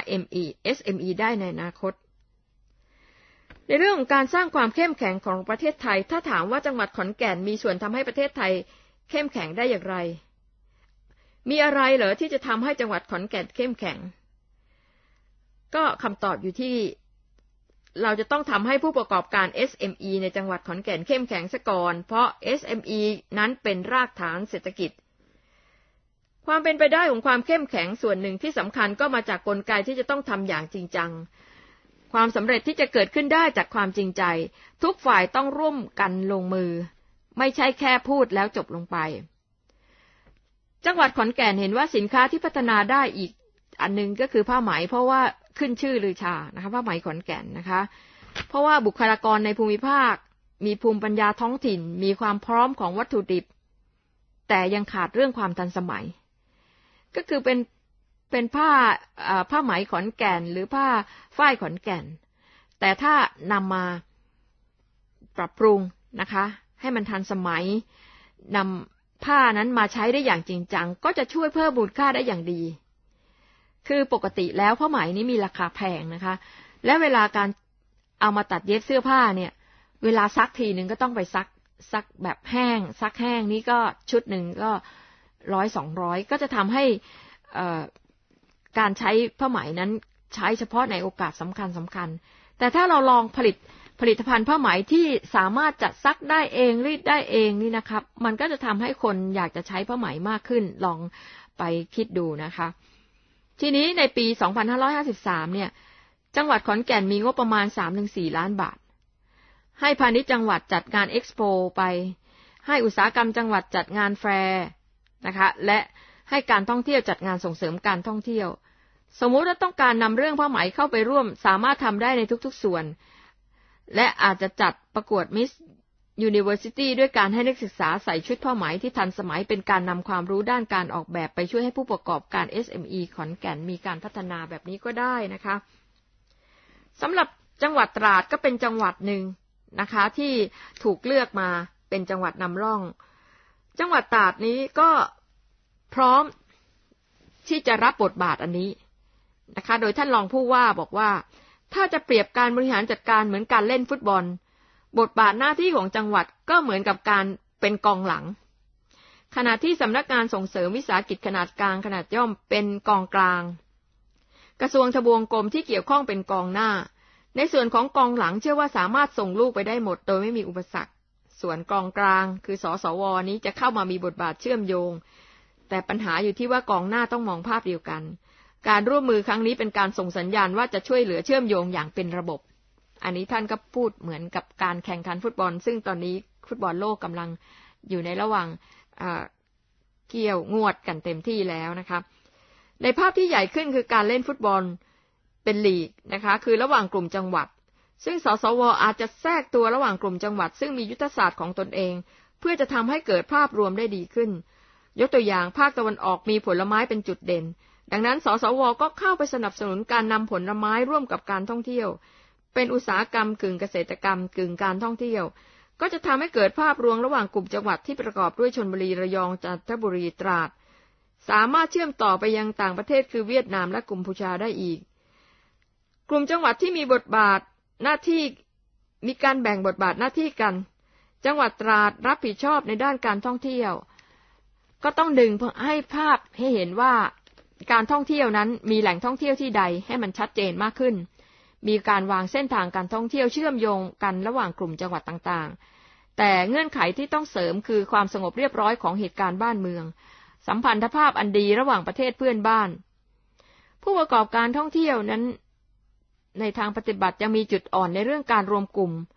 SME ได้ในอนาคตในเรื่องของการสร้างความเข้มแข็งของประเทศไทยถ้าถามว่าจังหวัดขอนแก่นมีส่วนทำให้ประเทศไทยเข้มแข็งได้อย่างไรมีอะไรเหรอที่จะทำให้จังหวัดขอนแก่นเข้มแข็งก็คำตอบอยู่ที่เราจะต้องทำให้ผู้ประกอบการ SME ในจังหวัดขอนแก่นเข้มแข็งซะก่อนเพราะ SME นั้นเป็นรากฐานเศรษฐกิจความเป็นไปได้ของความเข้มแข็งส่วนหนึ่งที่สำคัญก็มาจากกลไกที่จะต้องทำอย่างจริงจังความสำเร็จที่จะเกิดขึ้นได้จากความจริงใจทุกฝ่ายต้องร่วมกันลงมือไม่ใช่แค่พูดแล้วจบลงไปจังหวัดขอนแก่นเห็นว่าสินค้าที่พัฒนาได้อีกอันนึงก็คือผ้าไหมเพราะว่าขึ้นชื่อลือชานะคะผ้าไหมขอนแก่นนะคะเพราะว่าบุคลากรในภูมิภาคมีภูมิปัญญาท้องถิ่นมีความพร้อมของวัตถุดิบแต่ยังขาดเรื่องความทันสมัยก็คือเป็นผ้าไหมขอนแก่นหรือผ้าฝ้ายขอนแก่นแต่ถ้านำมาปรับปรุงนะคะให้มันทันสมัยนำผ้านั้นมาใช้ได้อย่างจริงจังก็จะช่วยเพิ่มมูลค่าได้อย่างดีคือปกติแล้วผ้าไหมนี้มีราคาแพงนะคะและเวลาการเอามาตัดเย็บเสื้อผ้าเนี่ยเวลาซักทีนึงก็ต้องไปซักแบบแห้งซักแห้งนี่ก็ชุดหนึ่งก็100-200ก็จะทำให้การใช้ผ้าไหมนั้นใช้เฉพาะในโอกาสสำคัญแต่ถ้าเราลองผลิตภัณฑ์ผ้าไหมที่สามารถจัดซักได้เองรีดได้เองนี่นะครับมันก็จะทำให้คนอยากจะใช้ผ้าไหมมากขึ้นลองไปคิดดูนะคะทีนี้ในปี 2553 เนี่ยจังหวัดขอนแก่นมีงบประมาณ 3-4 ล้านบาทให้พาณิชย์จังหวัดจัดงานเอ็กซ์โปไปให้อุตสาหกรรมจังหวัดจัดงานแฟร์นะคะและให้การท่องเที่ยวจัดงานส่งเสริมการท่องเที่ยวสมมุติว่าต้องการนำเรื่องผ้าไหมเข้าไปร่วมสามารถทำได้ในทุกๆส่วนและอาจจะจัดประกวด Miss University ด้วยการให้นักศึกษาใส่ชุดผ้าไหมที่ทันสมัยเป็นการนำความรู้ด้านการออกแบบไปช่วยให้ผู้ประกอบการ SME ขอนแก่นมีการพัฒนาแบบนี้ก็ได้นะคะสำหรับจังหวัดตราดก็เป็นจังหวัดหนึ่งนะคะที่ถูกเลือกมาเป็นจังหวัดนำร่องจังหวัดตราดนี้ก็พร้อมที่จะรับบทบาทอันนี้นะคะโดยท่านรองผู้ว่าบอกว่าถ้าจะเปรียบการบริหารจัดการเหมือนการเล่นฟุตบอลบทบาทหน้าที่ของจังหวัดก็เหมือนกับการเป็นกองหลังขณะที่สำนักงานส่งเสริมวิสาหกิจขนาดกลางขนาดย่อมเป็นกองกลางกระทรวงทบวงกรมที่เกี่ยวข้องเป็นกองหน้าในส่วนของกองหลังเชื่อว่าสามารถส่งลูกไปได้หมดโดยไม่มีอุปสรรคส่วนกองกลางคือสสวนี้จะเข้ามามีบทบาทเชื่อมโยงแต่ปัญหาอยู่ที่ว่ากองหน้าต้องมองภาพเดียวกันการร่วมมือครั้งนี้เป็นการส่งสัญญาณว่าจะช่วยเหลือเชื่อมโยงอย่างเป็นระบบอันนี้ท่านก็พูดเหมือนกับการแข่งขันฟุตบอลซึ่งตอนนี้ฟุตบอลโลกกำลังอยู่ในระหว่างเกี่ยวงวดกันเต็มที่แล้วนะคะในภาพที่ใหญ่ขึ้นคือการเล่นฟุตบอลเป็นลีกนะคะคือระหว่างกลุ่มจังหวัดซึ่งสสวอาจจะแทรกตัวระหว่างกลุ่มจังหวัดซึ่งมียุทธศาสตร์ของตนเองเพื่อจะทำให้เกิดภาพรวมได้ดีขึ้นยกตัวอย่างภาคตะวันออกมีผลไม้เป็นจุดเด่นดังนั้นสสวก็เข้าไปสนับสนุนการนำผลไม้ร่วมกับการท่องเที่ยวเป็นอุตสาหกรรมกึ่งเกษตรกรรมกึ่งการท่องเที่ยวก็จะทำให้เกิดภาพรวมระหว่างกลุ่มจังหวัดที่ประกอบด้วยชลบุรีระยองจันทบุรีตราดสามารถเชื่อมต่อไปยังต่างประเทศคือเวียดนามและกัมพูชาได้อีกกลุ่มจังหวัดที่มีบทบาทหน้าที่มีการแบ่งบทบาทหน้าที่กันจังหวัดตราดรับผิดชอบในด้านการท่องเที่ยวก็ต้องดึงให้ภาพให้เห็นว่าการท่องเที่ยวนั้นมีแหล่งท่องเที่ยวที่ใดให้มันชัดเจนมากขึ้นมีการวางเส้นทางการท่องเที่ยวเชื่อมโยงกันระหว่างกลุ่มจังหวัดต่างๆแต่เงื่อนไขที่ต้องเสริมคือความสงบเรียบร้อยของเหตุการณ์บ้านเมืองสัมพันธภาพอันดีระหว่างประเทศเพื่อนบ้านผู้ประกอบการท่องเที่ยวนั้นในทางปฏิบัติยังมีจุดอ่อนในเรื่องการรวมกลุ่ม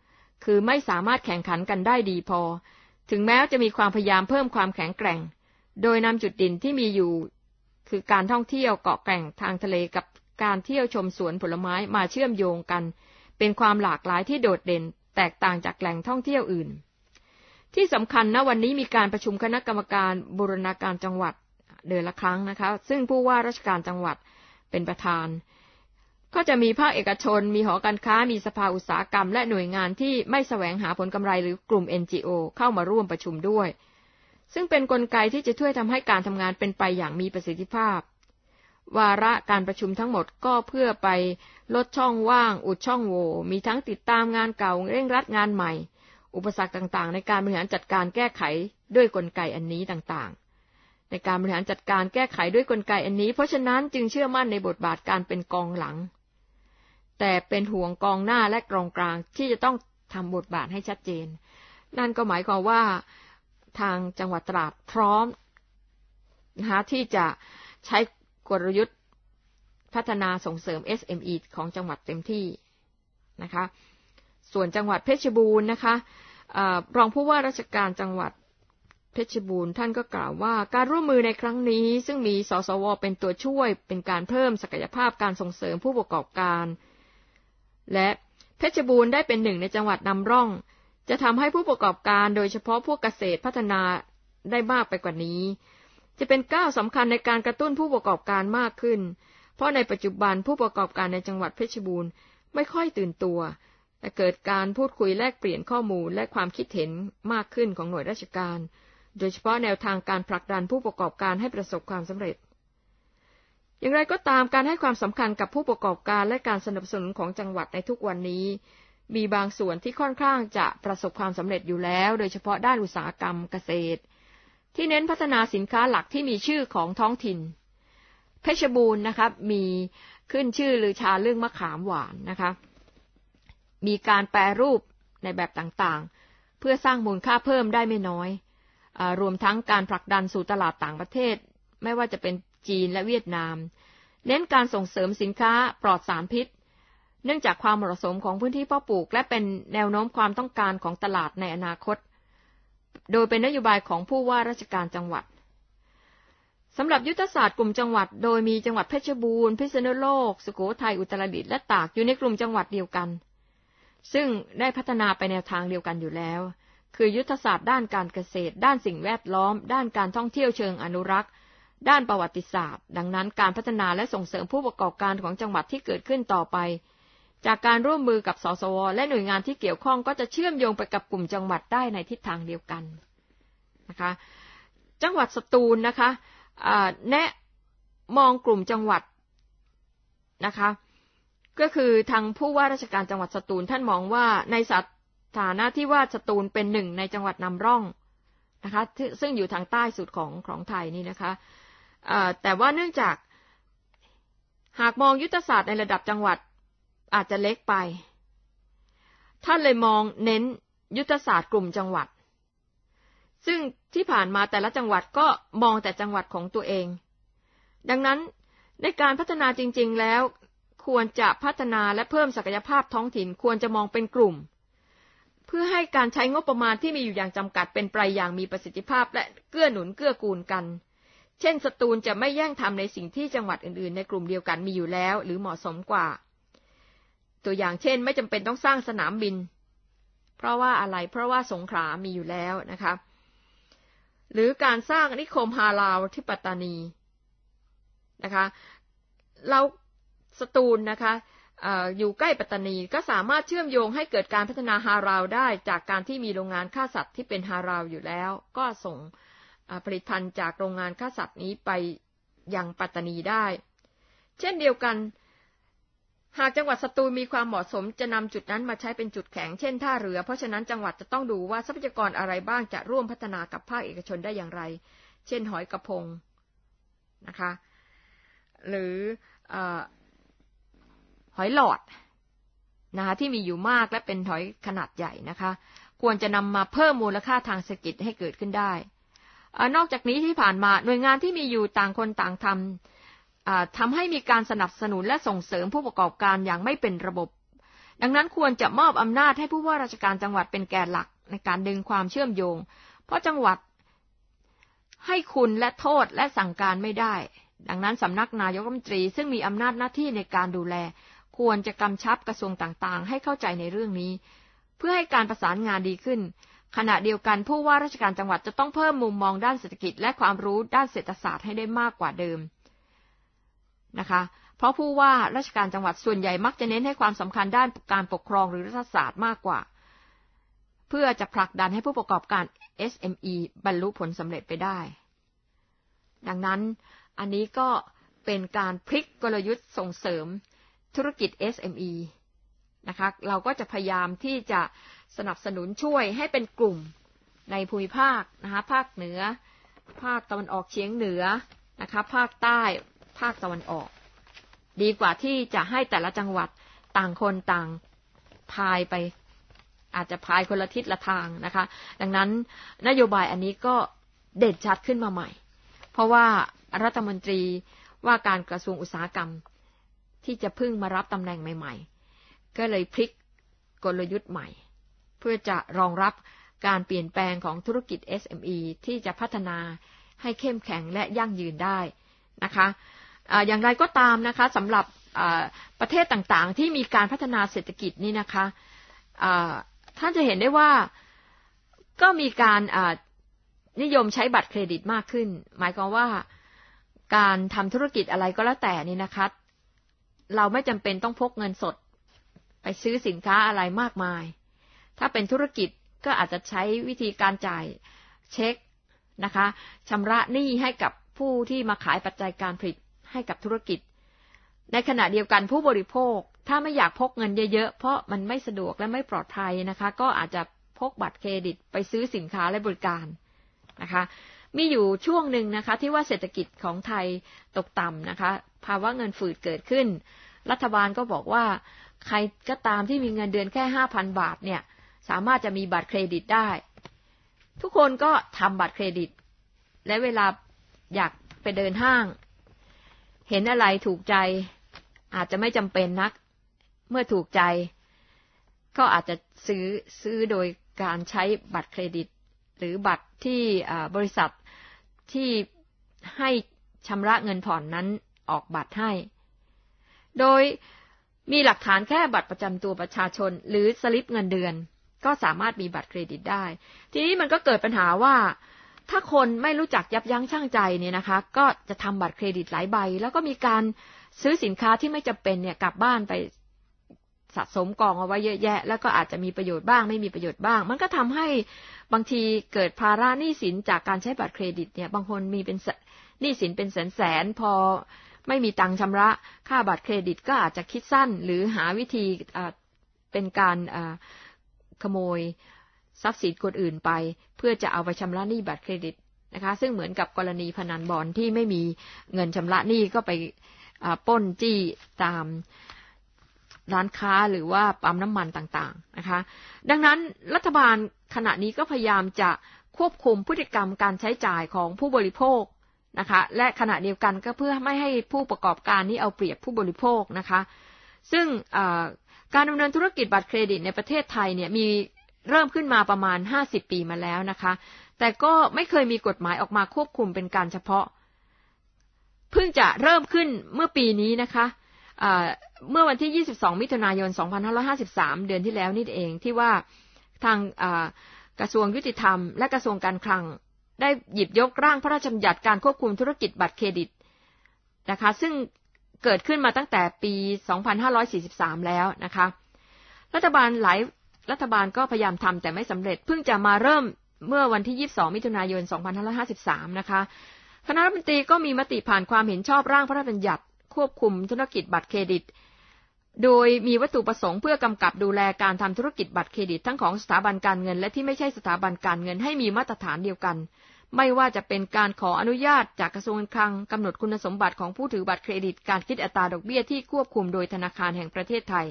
คือไม่สามารถแข่งขันกันได้ดีพอถึงแม้จะมีความพยายามเพิ่มความแข็งแกร่งโดยนำจุดเด่นที่มีอยู่คือการท่องเที่ยวเกาะแก่งทางทะเลกับการเที่ยวชมสวนผลไม้มาเชื่อมโยงกันเป็นความหลากหลายที่โดดเด่นแตกต่างจากแหล่งท่องเที่ยวอื่นที่สำคัญณวันนี้มีการประชุมคณะกรรมการบูรณาการจังหวัดเดือนละครั้งนะคะซึ่งผู้ว่าราชการจังหวัดเป็นประธานก็จะมีภาคเอกชนมีหอการค้ามีสภาอุตสาหกรรมและหน่วยงานที่ไม่แสวงหาผลกำไรหรือกลุ่ม NGO เข้ามาร่วมประชุมด้วยซึ่งเป็นกลไกที่จะช่วยทำให้การทำงานเป็นไปอย่างมีประสิทธิภาพวาระการประชุมทั้งหมดก็เพื่อไปลดช่องว่างอุดช่องโหว่มีทั้งติดตามงานเก่าเร่งรัดงานใหม่อุปสรรคต่างๆในการบริหารจัดการแก้ไขด้วยกลไกอันนี้ต่างๆในการบริหารจัดการแก้ไขด้วยกลไกอันนี้เพราะฉะนั้นจึงเชื่อมั่นในบทบาทการเป็นกองหลังแต่เป็นห่วงกองหน้าและกองกลางที่จะต้องทำบทบาทให้ชัดเจนนั่นก็หมายความว่าทางจังหวัดตราดพร้อมนะคะที่จะใช้กลยุทธ์พัฒนาส่งเสริม SME ของจังหวัดเต็มที่นะคะส่วนจังหวัดเพชรบูรณ์นะคะรองผู้ว่าราชการจังหวัดเพชรบูรณ์ท่านก็กล่าวว่าการร่วมมือในครั้งนี้ซึ่งมีสสวเป็นตัวช่วยเป็นการเพิ่มศักยภาพการส่งเสริมผู้ประกอบการและเพชรบูรณ์ได้เป็นหนึ่งในจังหวัดนำร่องจะทำให้ผู้ประกอบการโดยเฉพาะพวกเกษตรพัฒนาได้มากไปกว่านี้จะเป็นก้าวสำคัญในการกระตุ้นผู้ประกอบการมากขึ้นเพราะในปัจจุบันผู้ประกอบการในจังหวัดเพชรบูรณ์ไม่ค่อยตื่นตัวแต่เกิดการพูดคุยแลกเปลี่ยนข้อมูลและความคิดเห็นมากขึ้นของหน่วยราชการโดยเฉพาะแนวทางการผลักดันผู้ประกอบการให้ประสบความสำเร็จอย่างไรก็ตามการให้ความสำคัญกับผู้ประกอบการและการสนับสนุนของจังหวัดในทุกวันนี้มีบางส่วนที่ค่อนข้างจะประสบความสำเร็จอยู่แล้วโดยเฉพาะด้านอุตสาหกรรมเกษตรที่เน้นพัฒนาสินค้าหลักที่มีชื่อของท้องถิ่นเพชรบูรณ์นะครับมีขึ้นชื่อลือชาเรื่องมะขามหวานนะคะมีการแปรรูปในแบบต่างๆเพื่อสร้างมูลค่าเพิ่มได้ไม่น้อยรวมทั้งการผลักดันสู่ตลาดต่างประเทศไม่ว่าจะเป็นจีนและเวียดนามเน้นการส่งเสริมสินค้าปลอดสารพิษเนื่องจากความเหมาะสมของพื้นที่เพาะปลูกและเป็นแนวโน้มความต้องการของตลาดในอนาคตโดยเป็นนโยบายของผู้ว่าราชการจังหวัดสำหรับยุทธศาสตร์กลุ่มจังหวัดโดยมีจังหวัดเพชรบูรณ์พิษณุโลกสุโขทัยอุตรดิตถ์และตากอยู่ในกลุ่มจังหวัดเดียวกันซึ่งได้พัฒนาไปแนวทางเดียวกันอยู่แล้วคือยุทธศาสตร์ด้านการเกษตรด้านสิ่งแวดล้อมด้านการท่องเที่ยวเชิงอนุรักษ์ด้านประวัติศาสตร์ดังนั้นการพัฒนาและส่งเสริมผู้ประกอบการของจังหวัดที่เกิดขึ้นต่อไปจากการร่วมมือกับสสวและหน่วยงานที่เกี่ยวข้องก็จะเชื่อมโยงไปกับกลุ่มจังหวัดได้ในทิศทางเดียวกันนะคะจังหวัดสตูลนะคะแนะมองกลุ่มจังหวัดนะคะก็คือทางผู้ว่าราชการจังหวัดสตูลท่านมองว่าในสถานะที่ว่าสตูลเป็นหนึ่งในจังหวัดนำร่องนะคะซึ่งอยู่ทางใต้สุดของไทยนี่นะคะแต่ว่าเนื่องจากหากมองยุทธศาสตร์ในระดับจังหวัดอาจจะเล็กไปท่านเลยมองเน้นยุทธศาสตร์กลุ่มจังหวัดซึ่งที่ผ่านมาแต่ละจังหวัดก็มองแต่จังหวัดของตัวเองดังนั้นในการพัฒนาจริงๆแล้วควรจะพัฒนาและเพิ่มศักยภาพท้องถิ่นควรจะมองเป็นกลุ่มเพื่อให้การใช้งบประมาณที่มีอยู่อย่างจำกัดเป็นไปอย่างมีประสิทธิภาพและเกื้อหนุนเกื้อกูลกันเช่นสตูลจะไม่แย่งทำในสิ่งที่จังหวัดอื่นๆในกลุ่มเดียวกันมีอยู่แล้วหรือเหมาะสมกว่าตัวอย่างเช่นไม่จำเป็นต้องสร้างสนามบินเพราะว่าอะไรเพราะว่าสงขลามีอยู่แล้วนะคะหรือการสร้างนิคมฮาลาลที่ปัตตานีนะคะเราสตูลนะคะอยู่ใกล้ปัตตานีก็สามารถเชื่อมโยงให้เกิดการพัฒนาฮาลาลได้จากการที่มีโรงงานฆ่าสัตว์ที่เป็นฮาลาลอยู่แล้วก็ส่งผลิตภัณฑ์จากโรงงานฆ่าสัตว์นี้ไปยังปัตตานีได้เช่นเดียวกันหากจังหวัดสตูลมีความเหมาะสมจะนำจุดนั้นมาใช้เป็นจุดแข็งเช่นท่าเรือเพราะฉะนั้นจังหวัดจะต้องดูว่าทรัพยากรอะไรบ้างจะร่วมพัฒนากับภาคเอกชนได้อย่างไรเช่นหอยกระพงนะคะหรือหอยหลอดนะคะที่มีอยู่มากและเป็นหอยขนาดใหญ่นะคะควรจะนำมาเพิ่มมูลค่าทางเศรษฐกิจให้เกิดขึ้นได้นอกจากนี้ที่ผ่านมาหน่วยงานที่มีอยู่ต่างคนต่างทำให้มีการสนับสนุนและส่งเสริมผู้ประกอบการอย่างไม่เป็นระบบดังนั้นควรจะมอบอำนาจให้ผู้ว่าราชการจังหวัดเป็นแกนหลักในการดึงความเชื่อมโยงเพราะจังหวัดให้คุณและโทษและสั่งการไม่ได้ดังนั้นสำนักนายกรัฐมนตรีซึ่งมีอำนาจหน้าที่ในการดูแลควรจะกำชับกระทรวงต่างๆให้เข้าใจในเรื่องนี้เพื่อให้การประสานงานดีขึ้นขณะเดียวกันผู้ว่าราชการจังหวัดจะต้องเพิ่มมุมมองด้านเศรษฐกิจและความรู้ด้านเศรษฐศาสตร์ให้ได้มากกว่าเดิมนะคะเพราะผู้ว่าราชการจังหวัดส่วนใหญ่มักจะเน้นให้ความสำคัญด้านการปกครองหรือรัฐศาสตร์มากกว่าเพื่อจะผลักดันให้ผู้ประกอบการ SME บรรลุผลสำเร็จไปได้ดังนั้นอันนี้ก็เป็นการพลิกกลยุทธ์ส่งเสริมธุรกิจ SME นะคะเราก็จะพยายามที่จะสนับสนุนช่วยให้เป็นกลุ่มในภูมิภาคนะคะภาคเหนือภาคตะวันออกเฉียงเหนือนะคะภาคใต้ภาคตะวันออกดีกว่าที่จะให้แต่ละจังหวัดต่างคนต่างพายไปอาจจะพายคนละทิศละทางนะคะดังนั้นนโยบายอันนี้ก็เด่นชัดขึ้นมาใหม่เพราะว่ารัฐมนตรีว่าการกระทรวงอุตสาหกรรมที่จะพึ่งมารับตำแหน่งใหม่ๆก็เลยพลิกกลยุทธ์ใหม่เพื่อจะรองรับการเปลี่ยนแปลงของธุรกิจ SME ที่จะพัฒนาให้เข้มแข็งและยั่งยืนได้นะคะอย่างไรก็ตามนะคะสำหรับประเทศต่างๆที่มีการพัฒนาเศรษฐกิจนี่นะคะท่านจะเห็นได้ว่าก็มีการนิยมใช้บัตรเครดิตมากขึ้นหมายความว่าการทำธุรกิจอะไรก็แล้วแต่นี่นะคะเราไม่จำเป็นต้องพกเงินสดไปซื้อสินค้าอะไรมากมายถ้าเป็นธุรกิจก็อาจจะใช้วิธีการจ่ายเช็คนะคะชำระหนี้ให้กับผู้ที่มาขายปัจจัยการผลิตให้กับธุรกิจในขณะเดียวกันผู้บริโภคถ้าไม่อยากพกเงินเยอะๆเพราะมันไม่สะดวกและไม่ปลอดภัยนะคะก็อาจจะพกบัตรเครดิตไปซื้อสินค้าและบริการนะคะมีอยู่ช่วงหนึ่งนะคะที่ว่าเศรษฐกิจของไทยตกต่ำนะคะภาวะเงินฝืดเกิดขึ้นรัฐบาลก็บอกว่าใครก็ตามที่มีเงินเดือนแค่ 5,000 บาทเนี่ยสามารถจะมีบัตรเครดิตได้ทุกคนก็ทำบัตรเครดิตและเวลาอยากไปเดินห้างเห็นอะไรถูกใจอาจจะไม่จำเป็นนักเมื่อถูกใจก็อาจจะซื้อโดยการใช้บัตรเครดิตหรือบัตรที่บริษัทที่ให้ชำระเงินผ่อนนั้นออกบัตรให้โดยมีหลักฐานแค่บัตรประจำตัวประชาชนหรือสลิปเงินเดือนก็สามารถมีบัตรเครดิตได้ทีนี้มันก็เกิดปัญหาว่าถ้าคนไม่รู้จักยับยั้งชั่งใจเนี่ยนะคะก็จะทำบัตรเครดิตหลายใบแล้วก็มีการซื้อสินค้าที่ไม่จำเป็นเนี่ยกลับบ้านไปสะสมกองเอาไว้เยอะแยะแล้วก็อาจจะมีประโยชน์บ้างไม่มีประโยชน์บ้างมันก็ทำให้บางทีเกิดภาระหนี้สินจากการใช้บัตรเครดิตเนี่ยบางคนมีเป็นหนี้สินเป็นแสนๆพอไม่มีตังค์ชำระค่าบัตรเครดิตก็อาจจะคิดสั้นหรือหาวิธีเป็นการขโมยทรัพย์สินคนอื่นไปเพื่อจะเอาไปชำระหนี้บัตรเครดิตนะคะซึ่งเหมือนกับกรณีพนันบอลที่ไม่มีเงินชำระหนี้ก็ไปปล้นจี้ตามร้านค้าหรือว่าปั๊มน้ำมันต่างๆนะคะดังนั้นรัฐบาลขณะนี้ก็พยายามจะควบคุมพฤติกรรมการใช้จ่ายของผู้บริโภคนะคะและขณะเดียวกันก็เพื่อไม่ให้ผู้ประกอบการนี้เอาเปรียบผู้บริโภคนะคะซึ่งการดำเนินธุรกิจบัตรเครดิตในประเทศไทยเนี่ยมีเริ่มขึ้นมาประมาณ50 ปีมาแล้วนะคะแต่ก็ไม่เคยมีกฎหมายออกมาควบคุมเป็นการเฉพาะเพิ่งจะเริ่มขึ้นเมื่อปีนี้นะคะเมื่อวันที่22มิถุนายน2553เดือนที่แล้วนี่เองที่ว่าทางกระทรวงยุติธรรมและกระทรวงการคลังได้หยิบยกร่างพระราชบัญญัติการควบคุมธุรกิจบัตรเครดิตนะคะซึ่งเกิดขึ้นมาตั้งแต่ปี2543แล้วนะคะรัฐบาลก็พยายามทำแต่ไม่สำเร็จเพิ่งจะมาเริ่มเมื่อวันที่22มิถุนายน2553นะคะคณะรัฐมนตรีก็มีมติผ่านความเห็นชอบร่างพระราชบัญญัติควบคุมธุรกิจบัตรเครดิตโดยมีวัตถุประสงค์เพื่อกำกับดูแลการทำธุรกิจบัตรเครดิตทั้งของสถาบันการเงินและที่ไม่ใช่สถาบันการเงินให้มีมาตรฐานเดียวกันไม่ว่าจะเป็นการขออนุญาตจากกระทรวงการคลังกำหนดคุณสมบัติของผู้ถือบัตรเครดิตการคิดอัตราดอกเบี้ยที่ควบคุมโดยธนาคารแห่งประเทศไทย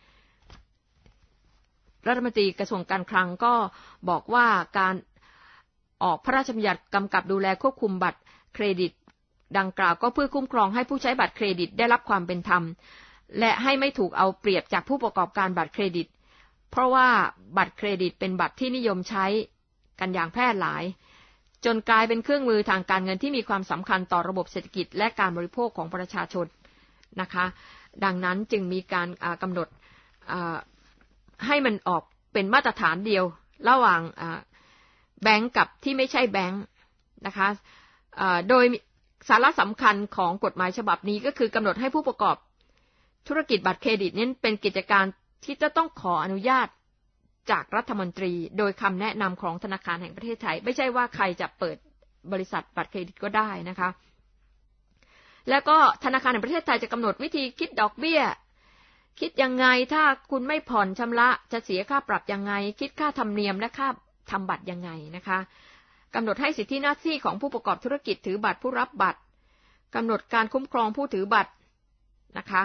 รัฐมนตรีกระทรวงการคลังก็บอกว่าการออกพระราชบัญญัติกำกับดูแลควบคุมบัตรเครดิตดังกล่าวก็เพื่อคุ้มครองให้ผู้ใช้บัตรเครดิตได้รับความเป็นธรรมและให้ไม่ถูกเอาเปรียบจากผู้ประกอบการบัตรเครดิตเพราะว่าบัตรเครดิตเป็นบัตรที่นิยมใช้กันอย่างแพร่หลายจนกลายเป็นเครื่องมือทางการเงินที่มีความสำคัญต่อระบบเศรษฐกิจและการบริโภคของประชาชนนะคะดังนั้นจึงมีการกำหนดให้มันออกเป็นมาตรฐานเดียวระหว่างแบงก์กับที่ไม่ใช่แบงก์นะคะโดยสาระสำคัญของกฎหมายฉบับนี้ก็คือกำหนดให้ผู้ประกอบธุรกิจบัตรเครดิตนี้เป็นกิจการที่จะต้องขออนุญาตจากรัฐมนตรีโดยคำแนะนำของธนาคารแห่งประเทศไทยไม่ใช่ว่าใครจะเปิดบริษัทบัตรเครดิตก็ได้นะคะแล้วก็ธนาคารแห่งประเทศไทยจะกำหนดวิธีคิดดอกเบี้ยคิดยังไงถ้าคุณไม่ผ่อนชำระจะเสียค่าปรับยังไงคิดค่าธรรมเนียมและค่าทำบัตรยังไงนะคะกำหนดให้สิทธิหน้าที่ของผู้ประกอบธุรกิจถือบัตรผู้รับบัตรกำหนดการคุ้มครองผู้ถือบัตรนะคะ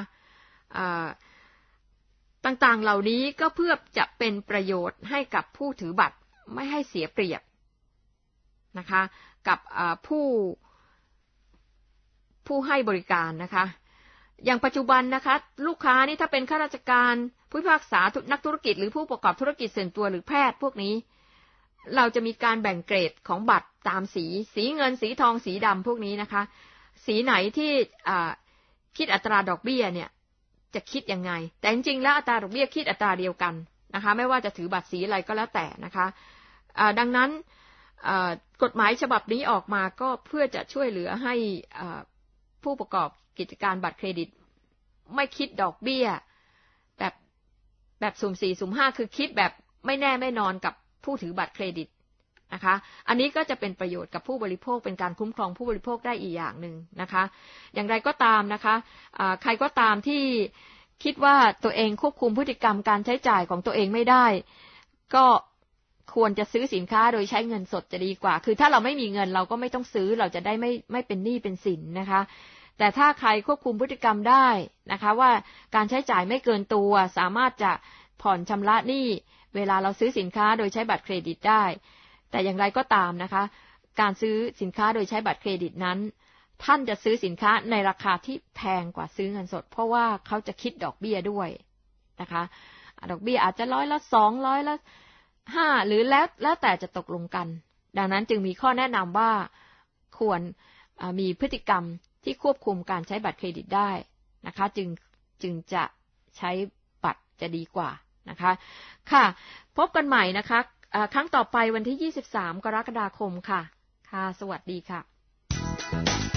ต่างๆเหล่านี้ก็เพื่อจะเป็นประโยชน์ให้กับผู้ถือบัตรไม่ให้เสียเปรียบนะคะกับผู้ให้บริการนะคะอย่างปัจจุบันนะคะลูกค้านี่ถ้าเป็นข้าราชการผู้พิพากษานักธุรกิจหรือผู้ประกอบธุรกิจส่วนตัวหรือแพทย์พวกนี้เราจะมีการแบ่งเกรดของบัตรตามสีเงินสีทองสีดำพวกนี้นะคะสีไหนที่คิดอัตราดอกเบี้ยเนี่ยจะคิดยังไงแต่จริงๆแล้วอัตราดอกเบี้ยคิดอัตราเดียวกันนะคะไม่ว่าจะถือบัตรสีอะไรก็แล้วแต่นะคะดังนั้นกฎหมายฉบับนี้ออกมาก็เพื่อจะช่วยเหลือให้ผู้ประกอบกิจการบัตรเครดิตไม่คิดดอกเบี้ยแบบสุ่ม4สุ่ม5คือคิดแบบไม่แน่ไม่นอนกับผู้ถือบัตรเครดิตนะคะอันนี้ก็จะเป็นประโยชน์กับผู้บริโภคเป็นการคุ้มครองผู้บริโภคได้อีกอย่างหนึ่งนะคะอย่างไรก็ตามนะคะใครก็ตามที่คิดว่าตัวเองควบคุมพฤติกรรมการใช้จ่ายของตัวเองไม่ได้ก็ควรจะซื้อสินค้าโดยใช้เงินสดจะดีกว่าคือถ้าเราไม่มีเงินเราก็ไม่ต้องซื้อเราจะได้ไม่เป็นหนี้เป็นสินนะคะแต่ถ้าใครควบคุมพฤติกรรมได้นะคะว่าการใช้จ่ายไม่เกินตัวสามารถจะผ่อนชำระหนี้เวลาเราซื้อสินค้าโดยใช้บัตรเครดิตได้แต่อย่างไรก็ตามนะคะการซื้อสินค้าโดยใช้บัตรเครดิตนั้นท่านจะซื้อสินค้าในราคาที่แพงกว่าซื้อเงินสดเพราะว่าเขาจะคิดดอกเบี้ยด้วยนะคะดอกเบี้ยอาจจะ2%, 5%หรือแล้วแต่จะตกลงกันดังนั้นจึงมีข้อแนะนำว่าควรมีพฤติกรรมที่ควบคุมการใช้บัตรเครดิตได้นะคะจึงจะใช้บัตรจะดีกว่านะคะค่ะพบกันใหม่นะคะครั้งต่อไปวันที่23 กรกฎาคมค่ะค่ะสวัสดีค่ะ